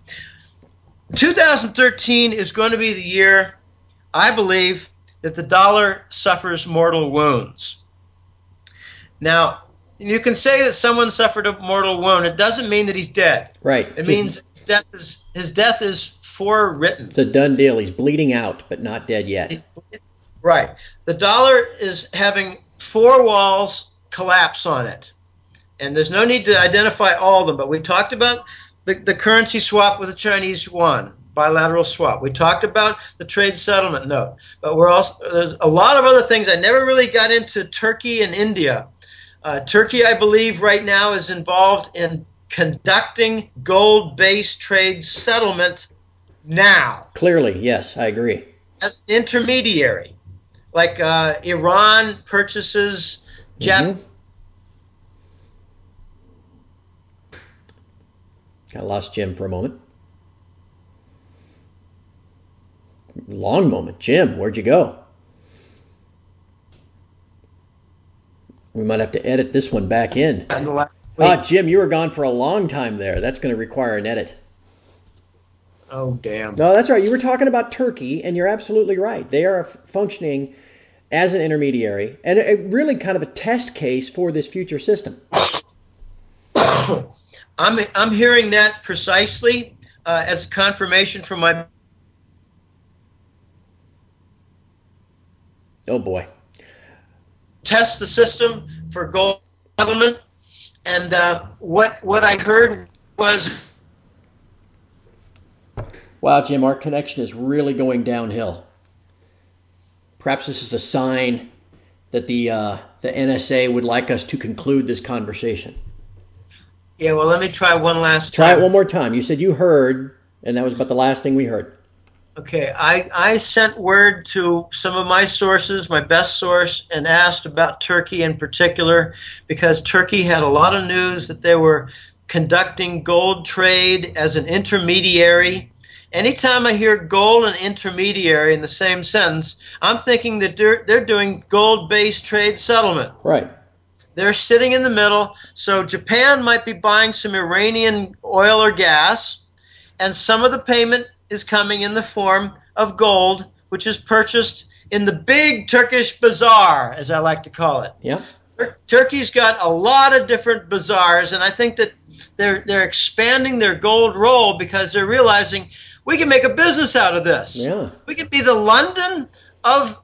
2013 is going to be the year, I believe, that the dollar suffers mortal wounds. Now, you can say that someone suffered a mortal wound. It doesn't mean that he's dead. Right. It means his death is forewritten. It's a done deal. He's bleeding out, but not dead yet. Right. The dollar is having four walls collapse on it. And there's no need to identify all of them, but we talked about the currency swap with the Chinese yuan, bilateral swap. We talked about the trade settlement note, but there's a lot of other things. I never really got into Turkey and India. Turkey, I believe, right now is involved in conducting gold-based trade settlement now. Clearly, yes, I agree. As an intermediary, like Iran purchases Japan. I lost Jim for a moment. Long moment. Jim, where'd you go? We might have to edit this one back in. Jim, you were gone for a long time there. That's going to require an edit. Oh, damn. No, that's right. You were talking about Turkey, and you're absolutely right. They are functioning as an intermediary, and really kind of a test case for this future system. I'm hearing that precisely as confirmation from my... Oh, boy. Test the system for gold settlement, and what I heard was... Wow, Jim, our connection is really going downhill. Perhaps this is a sign that the NSA would like us to conclude this conversation? Yeah, well, let me try one last time. Try it one more time. You said you heard, and that was about the last thing we heard. Okay, I sent word to some of my sources, my best source, and asked about Turkey in particular, because Turkey had a lot of news that they were conducting gold trade as an intermediary. Anytime I hear gold and intermediary in the same sentence, I'm thinking that they're doing gold-based trade settlement. Right. They're sitting in the middle, so Japan might be buying some Iranian oil or gas, and some of the payment is coming in the form of gold, which is purchased in the big Turkish bazaar, as I like to call it. Yeah. Turkey's got a lot of different bazaars, and I think that they're expanding their gold roll because they're realizing we can make a business out of this. Yeah. We can be the London of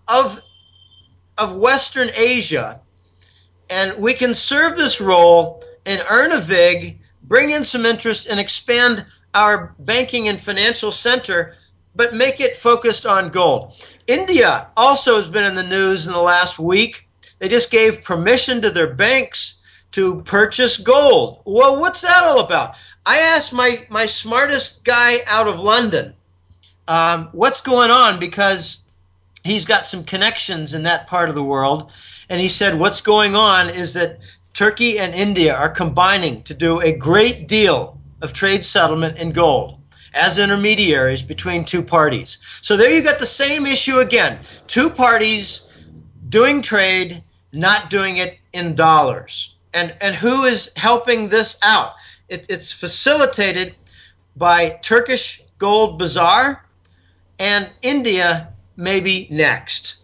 Western Asia, and we can serve this role and earn a vig, bring in some interest, and expand our banking and financial center, but make it focused on gold. India also has been in the news in the last week. They just gave permission to their banks to purchase gold. Well, what's that all about? I asked my smartest guy out of London what's going on, because he's got some connections in that part of the world. And he said what's going on is that Turkey and India are combining to do a great deal of trade settlement in gold as intermediaries between two parties. So there you got the same issue again. Two parties doing trade, not doing it in dollars. And who is helping this out? It's facilitated by Turkish Gold Bazaar and India maybe next.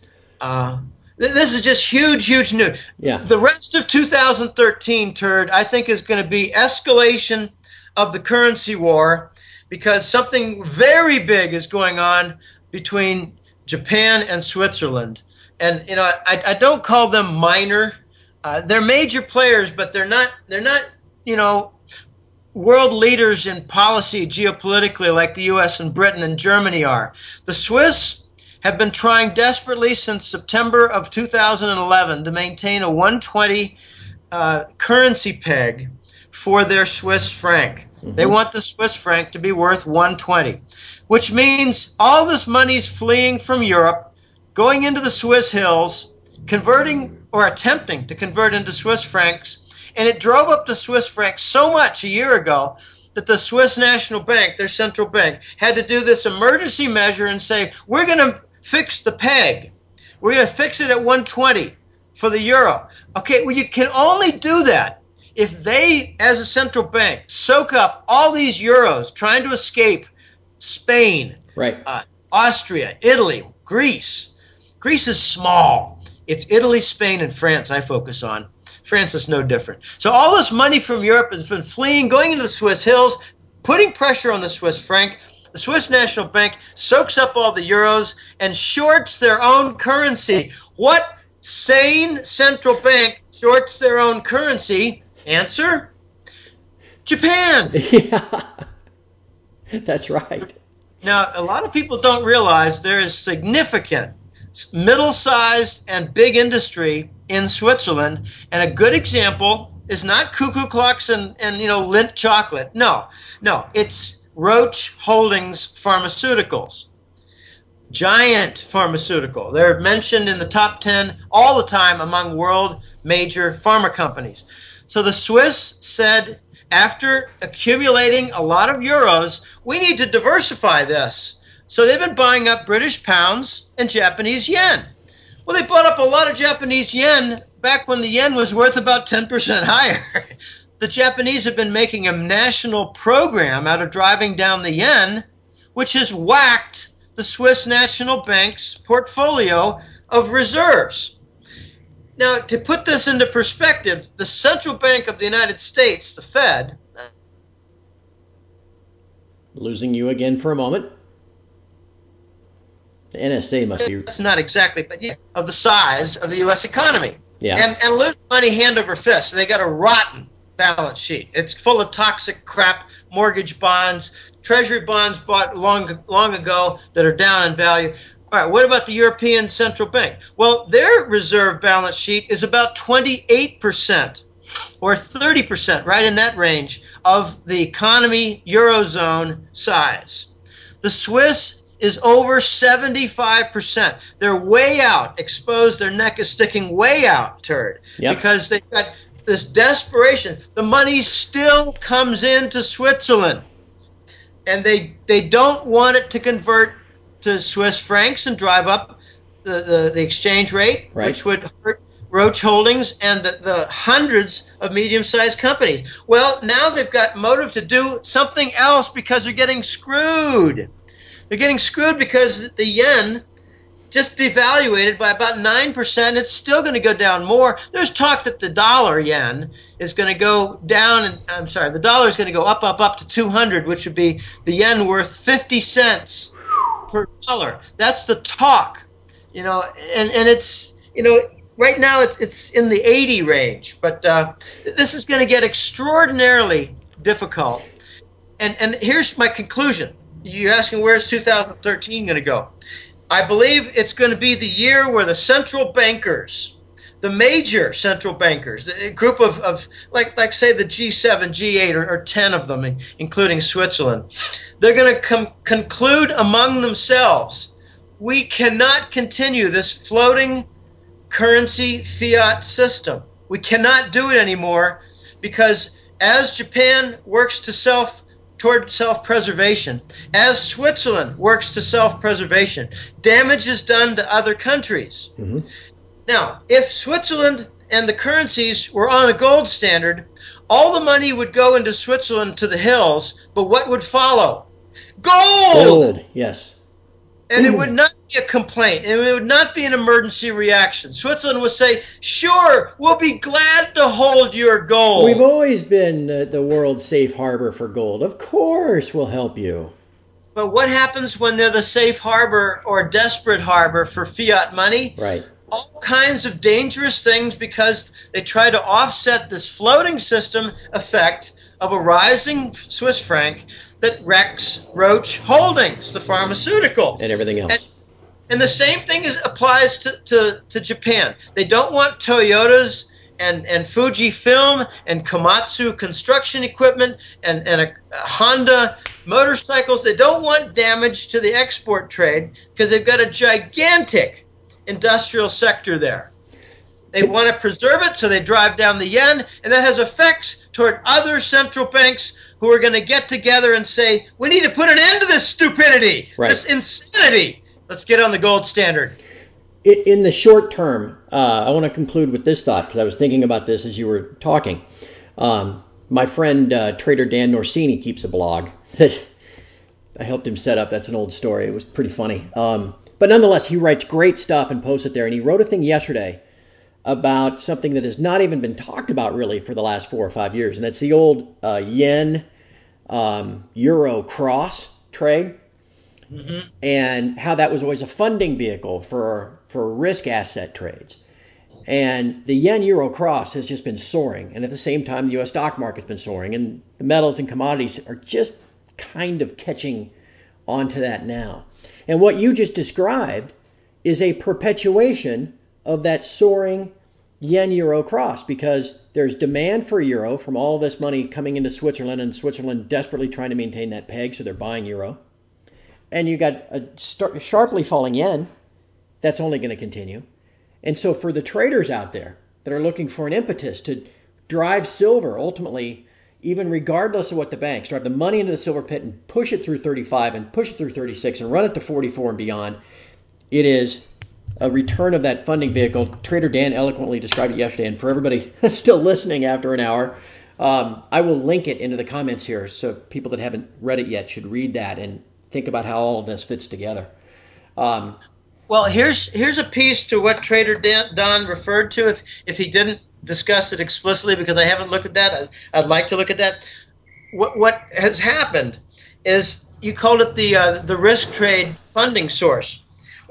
This is just huge, huge news. Yeah. The rest of 2013, Turd, I think is going to be escalation of the currency war, because something very big is going on between Japan and Switzerland. And you know, I don't call them minor. They're major players, but they're not you know, world leaders in policy geopolitically like the US and Britain and Germany are. The Swiss have been trying desperately since September of 2011 to maintain a 120 currency peg for their Swiss franc. Mm-hmm. They want the Swiss franc to be worth 120, which means all this money's fleeing from Europe, going into the Swiss hills, converting or attempting to convert into Swiss francs, and it drove up the Swiss franc so much a year ago that the Swiss National Bank, their central bank, had to do this emergency measure and say, we're going to fix the peg. We're going to fix it at 120 for the euro. Okay, well, you can only do that if they, as a central bank, soak up all these euros trying to escape Spain, right? Austria, Italy, Greece. Greece is small. It's Italy, Spain, and France I focus on. France is no different. So all this money from Europe has been fleeing, going into the Swiss hills, putting pressure on the Swiss franc. The Swiss National Bank soaks up all the euros and shorts their own currency. What sane central bank shorts their own currency? Answer: Japan. Yeah, that's right. Now, a lot of people don't realize there is significant middle-sized and big industry in Switzerland, and a good example is not Cuckoo Clocks and you know, Lindt chocolate. No, it's Roche Holdings Pharmaceuticals. Giant pharmaceutical. They're mentioned in the top 10 all the time among world major pharma companies. So the Swiss said, after accumulating a lot of euros, we need to diversify this. So they've been buying up British pounds and Japanese yen. Well, they bought up a lot of Japanese yen back when the yen was worth about 10% higher. The Japanese have been making a national program out of driving down the yen, which has whacked the Swiss National Bank's portfolio of reserves. Now, to put this into perspective, the Central Bank of the United States, the Fed... Losing you again for a moment. The NSA must be... That's not exactly, but yeah, of the size of the U.S. economy. Yeah. And lose money hand over fist. They got a rotten balance sheet. It's full of toxic crap, mortgage bonds, treasury bonds bought long ago that are down in value. All right, what about the European Central Bank? Well, their reserve balance sheet is about 28% or 30%, right in that range, of the economy Eurozone size. The Swiss is over 75%. They're way out, exposed. Their neck is sticking way out, turd, because they've got this desperation. The money still comes into Switzerland, and they don't want it to convert to Swiss francs and drive up the exchange rate, which would hurt Roche Holdings and the hundreds of medium-sized companies. Well, now they've got motive to do something else because they're getting screwed. They're getting screwed because the yen just devaluated by about 9%. It's still going to go down more. There's talk that the dollar yen is going to go down. The dollar is going to go up to 200, which would be the yen worth 50 cents per dollar. That's the talk, and it's, right now it's in the 80 range, but this is going to get extraordinarily difficult. And here's my conclusion. You're asking, where's 2013 going to go? I believe it's going to be the year where the central bankers, the major central bankers, a group of like say the G7, G8, or 10 of them, including Switzerland, they're going to conclude among themselves, we cannot continue this floating currency fiat system. We cannot do it anymore, because as Japan works toward self-preservation, as Switzerland works to self-preservation, damage is done to other countries. Mm-hmm. Now, if Switzerland and the currencies were on a gold standard, all the money would go into Switzerland to the hills, but what would follow? Gold! Yes. And it would not be a complaint, and it would not be an emergency reaction. Switzerland would say, sure, we'll be glad to hold your gold. We've always been the world's safe harbor for gold. Of course, we'll help you. But what happens when they're the safe harbor or desperate harbor for fiat money? Right. All kinds of dangerous things, because they try to offset this floating system effect of a rising Swiss franc that wrecks Roche Holdings, the pharmaceutical. And everything else. And the same thing applies to Japan. They don't want Toyotas and Fujifilm and Komatsu construction equipment and a Honda motorcycles. They don't want damage to the export trade, because they've got a gigantic industrial sector there. They want to preserve it, so they drive down the yen, and that has effects toward other central banks who are going to get together and say, we need to put an end to this stupidity, this insanity. Let's get on the gold standard. In the short term, I want to conclude with this thought, because I was thinking about this as you were talking. My friend Trader Dan Norsini keeps a blog that I helped him set up. That's an old story. It was pretty funny. But nonetheless, he writes great stuff and posts it there. And he wrote a thing yesterday about something that has not even been talked about really for the last 4 or 5 years. And it's the old yen euro cross trade. Mm-hmm. And how that was always a funding vehicle for risk asset trades. And the yen euro cross has just been soaring. And at the same time, the U.S. stock market's been soaring. And the metals and commodities are just kind of catching onto that now. And what you just described is a perpetuation of that soaring yen euro cross, because there's demand for euro from all this money coming into Switzerland, and Switzerland desperately trying to maintain that peg, so they're buying euro. And you got a sharply falling yen that's only going to continue. And so for the traders out there that are looking for an impetus to drive silver, ultimately, even regardless of what the banks, drive the money into the silver pit and push it through 35 and push it through 36 and run it to 44 and beyond, it is a return of that funding vehicle. Trader Dan eloquently described it yesterday, and for everybody that's still listening after an hour, I will link it into the comments here, so people that haven't read it yet should read that and think about how all of this fits together. Well, here's a piece to what Trader Don referred to, if he didn't discuss it explicitly, because I haven't looked at that. I'd like to look at that. What has happened is, you called it the risk trade funding source.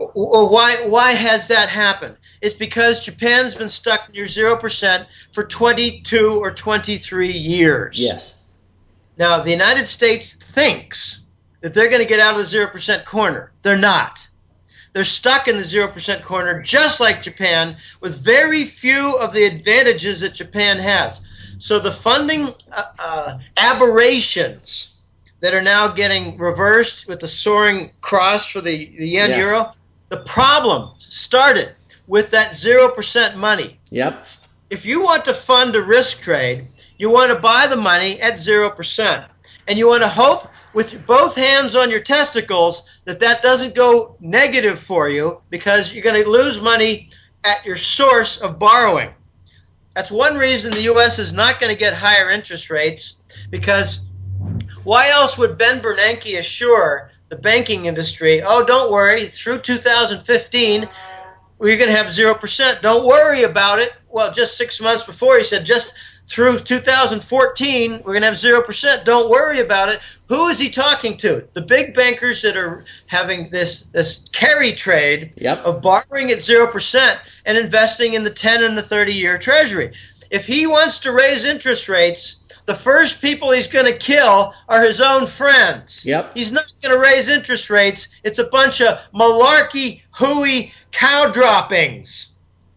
Why has that happened? It's because Japan's been stuck near 0% for 22 or 23 years. Yes. Now, the United States thinks that they're going to get out of the 0% corner. They're not. They're stuck in the 0% corner, just like Japan, with very few of the advantages that Japan has. So the funding aberrations that are now getting reversed with the soaring cross for the yen-euro, the problem started with that 0% money. Yep. If you want to fund a risk trade, you want to buy the money at 0%. And you want to hope with both hands on your testicles that doesn't go negative for you, because you're going to lose money at your source of borrowing. That's one reason the U.S. is not going to get higher interest rates, because why else would Ben Bernanke assure the banking industry, oh, don't worry, through 2015, we're going to have 0%. Don't worry about it. Well, just 6 months before, he said, just through 2014, we're going to have 0%. Don't worry about it. Who is he talking to? The big bankers that are having this carry trade of borrowing at 0% and investing in the 10 and the 30-year Treasury. If he wants to raise interest rates, the first people he's going to kill are his own friends. Yep. He's not going to raise interest rates. It's a bunch of malarkey, hooey cow droppings.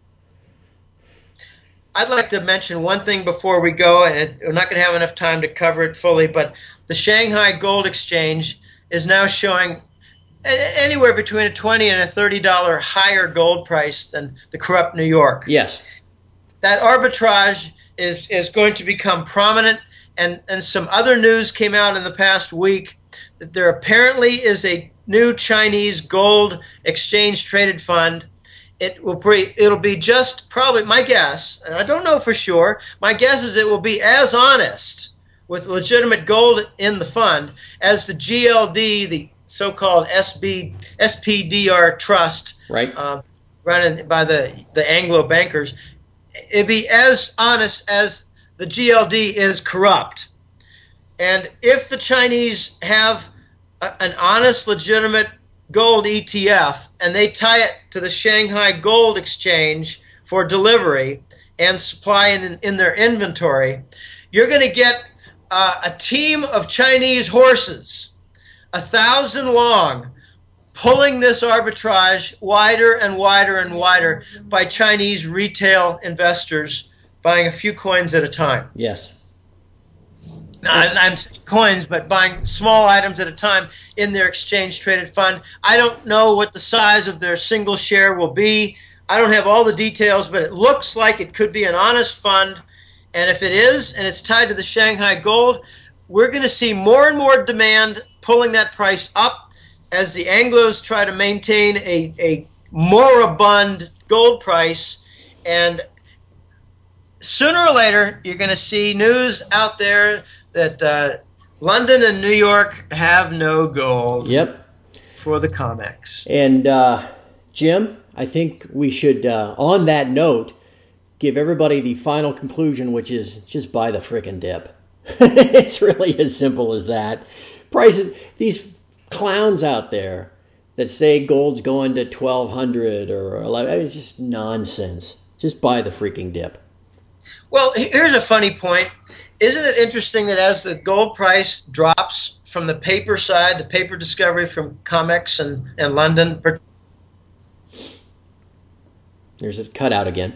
I'd like to mention one thing before we go, and we're not going to have enough time to cover it fully, but the Shanghai Gold Exchange is now showing anywhere between a $20 and a $30 higher gold price than the corrupt New York. Yes. That arbitrage is going to become prominent, and some other news came out in the past week that there apparently is a new Chinese gold exchange traded fund. It'll be just probably, my guess, and I don't know for sure, my guess is it will be as honest with legitimate gold in the fund as the GLD, the so-called SPDR trust, right, run by the Anglo bankers. It'd be as honest as the GLD is corrupt. And if the Chinese have an honest, legitimate gold ETF and they tie it to the Shanghai Gold Exchange for delivery and supply in their inventory, you're going to get a team of Chinese horses, 1,000 long, pulling this arbitrage wider and wider and wider by Chinese retail investors buying a few coins at a time. Yes. I'm saying coins, but buying small items at a time in their exchange-traded fund. I don't know what the size of their single share will be. I don't have all the details, but it looks like it could be an honest fund. And if it is, and it's tied to the Shanghai Gold, we're going to see more and more demand pulling that price up as the Anglos try to maintain a moribund gold price. And sooner or later, you're going to see news out there that London and New York have no gold. Yep. For the COMEX. And Jim, I think we should, on that note, give everybody the final conclusion, which is just buy the frickin' dip. It's really as simple as that. Prices, these clowns out there that say gold's going to 1,200 or 11, it's just nonsense. Just buy the freaking dip. Well, here's a funny point. Isn't it interesting that as the gold price drops from the paper side, the paper discovery from COMEX and London? There's a cutout again.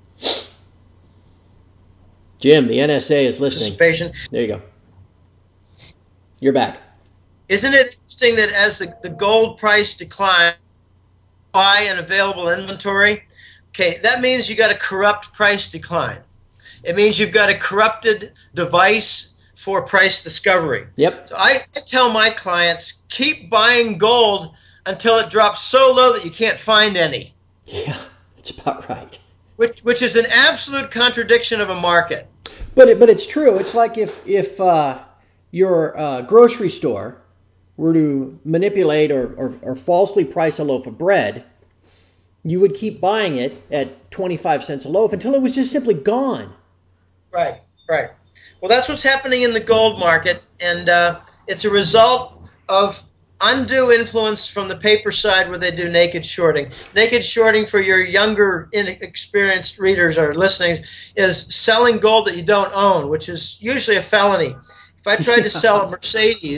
Jim, the NSA is listening. There you go. You're back. Isn't it interesting that as the gold price declines, supply and available inventory, okay, that means you got a corrupt price decline. It means you've got a corrupted device for price discovery. Yep. So I tell my clients, keep buying gold until it drops so low that you can't find any. Yeah, that's about right. Which is an absolute contradiction of a market. But it's true. It's like if your grocery store were to manipulate or falsely price a loaf of bread, you would keep buying it at 25 cents a loaf until it was just simply gone. Right. Well, that's what's happening in the gold market, and it's a result of undue influence from the paper side where they do naked shorting. Naked shorting, for your younger, inexperienced readers or listening, is selling gold that you don't own, which is usually a felony. If I tried to sell a Mercedes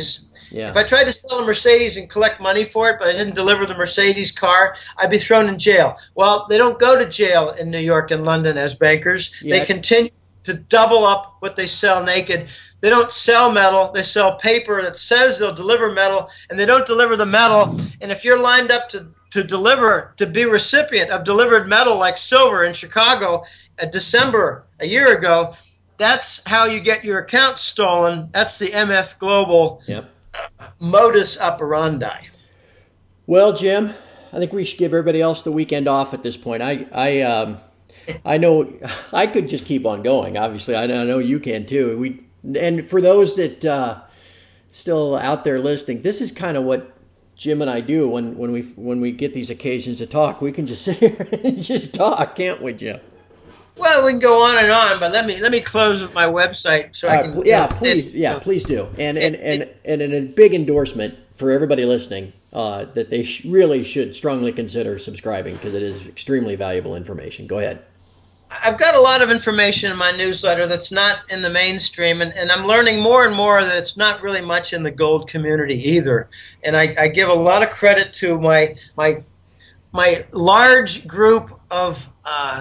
Yeah. If I tried to sell a Mercedes and collect money for it, but I didn't deliver the Mercedes car, I'd be thrown in jail. Well, they don't go to jail in New York and London as bankers. Yeah. They continue to double up what they sell naked. They don't sell metal. They sell paper that says they'll deliver metal, and they don't deliver the metal. And if you're lined up to deliver, to be recipient of delivered metal like silver in Chicago at December a year ago, that's how you get your account stolen. That's the MF Global modus operandi. Well, Jim, I think we should give everybody else the weekend off at this point. I know I could just keep on going. Obviously, I know you can too. And for those that still out there listening, this is kind of what Jim and I do when we get these occasions to talk. We can just sit here and just talk, can't we, Jim? Well, we can go on and on, but let me close with my website so I can. Please do. And a big endorsement for everybody listening that they really should strongly consider subscribing, because it is extremely valuable information. Go ahead. I've got a lot of information in my newsletter that's not in the mainstream, and I'm learning more and more that it's not really much in the gold community either. And I give a lot of credit to my large group of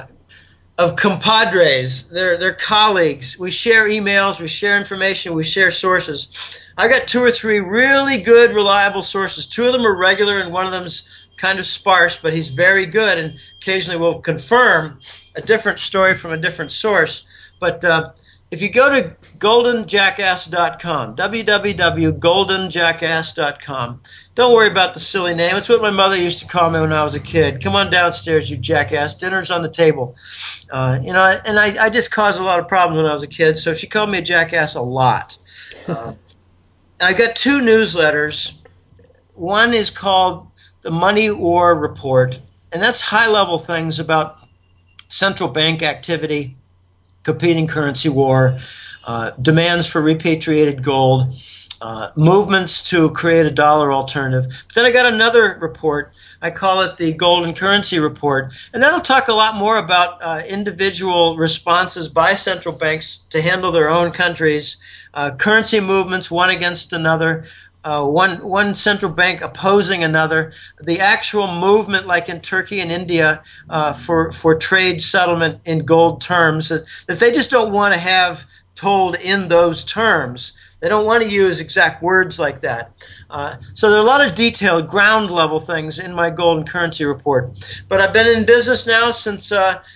compadres, they're colleagues. We share emails, we share information, we share sources. I got 2 or 3 really good, reliable sources. 2 of them are regular, and one of them's kind of sparse, but he's very good, and occasionally will confirm a different story from a different source. But if you go to goldenjackass.com, www.goldenjackass.com, don't worry about the silly name. It's what my mother used to call me when I was a kid. Come on downstairs, you jackass. Dinner's on the table. And I just caused a lot of problems when I was a kid, so she called me a jackass a lot. I got 2 newsletters. One is called the Money War Report, and that's high-level things about central bank activity, competing currency war, demands for repatriated gold, movements to create a dollar alternative. But then I got another report. I call it the Golden Currency Report, and that'll talk a lot more about individual responses by central banks to handle their own countries, currency movements one against another, one central bank opposing another, the actual movement like in Turkey and India for trade settlement in gold terms that they just don't want to have told in those terms. They don't want to use exact words like that. So there are a lot of detailed ground level things in my Golden Currency Report. But I've been in business now since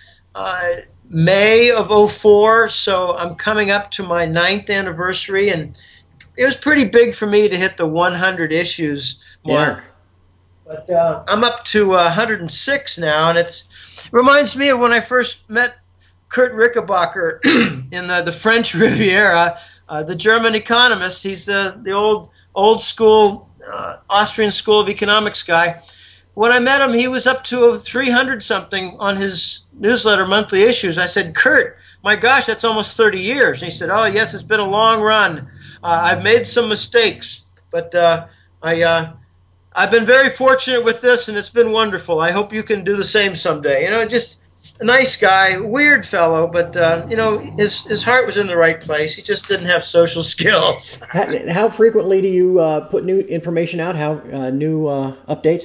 May of 2004, so I'm coming up to my 9th anniversary, and it was pretty big for me to hit the 100 issues mark. Yeah. But I'm up to 106 now, and it reminds me of when I first met Kurt Rickenbacker in the French Riviera, the German economist. He's the old school Austrian School of Economics guy. When I met him, he was up to 300-something on his newsletter monthly issues. I said, Kurt, my gosh, that's almost 30 years. And he said, oh, yes, it's been a long run. I've made some mistakes, but I've been very fortunate with this, and it's been wonderful. I hope you can do the same someday. Just a nice guy, weird fellow, but his heart was in the right place. He just didn't have social skills. How frequently do you put new information out? New updates?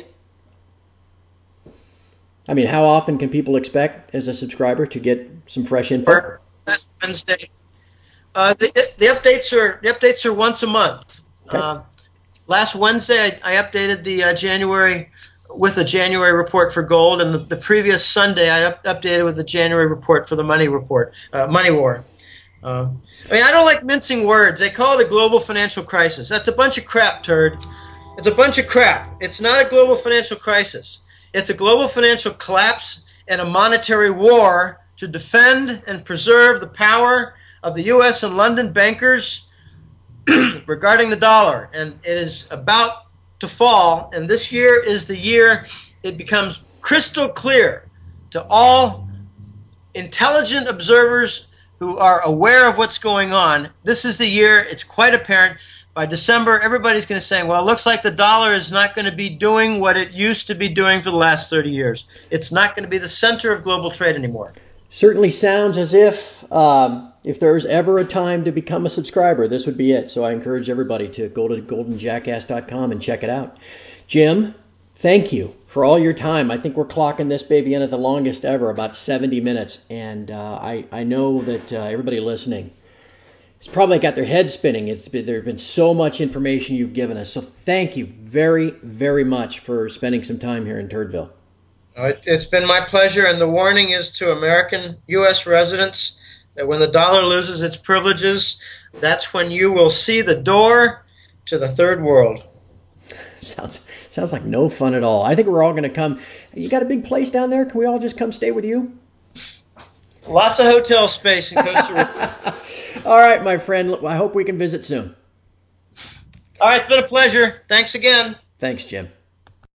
I mean, how often can people expect as a subscriber to get some fresh info? Last Wednesday. The updates are once a month. Okay. Last Wednesday, I updated the January with a January report for gold, and the previous Sunday, I updated with the January report for the money report, Money War. I don't like mincing words. They call it a global financial crisis. That's a bunch of crap, turd. It's a bunch of crap. It's not a global financial crisis. It's a global financial collapse and a monetary war to defend and preserve the power of the U.S. and London bankers regarding the dollar. And it is about to fall, and this year is the year it becomes crystal clear to all intelligent observers who are aware of what's going on. This is the year. It's quite apparent. By December, everybody's going to say, well, it looks like the dollar is not going to be doing what it used to be doing for the last 30 years. It's not going to be the center of global trade anymore. Certainly sounds as if, if there's ever a time to become a subscriber, this would be it. So I encourage everybody to go to goldenjackass.com and check it out. Jim, thank you for all your time. I think we're clocking this baby in at the longest ever, about 70 minutes. And I know that everybody listening has probably got their head spinning. There's been so much information you've given us. So thank you very, very much for spending some time here in Turdville. It's been my pleasure, and the warning is to American U.S. residents that when the dollar loses its privileges, that's when you will see the door to the third world. Sounds like no fun at all. I think we're all going to come. You got a big place down there? Can we all just come stay with you? Lots of hotel space in Costa Rica. All right, my friend. I hope we can visit soon. All right, it's been a pleasure. Thanks again. Thanks, Jim.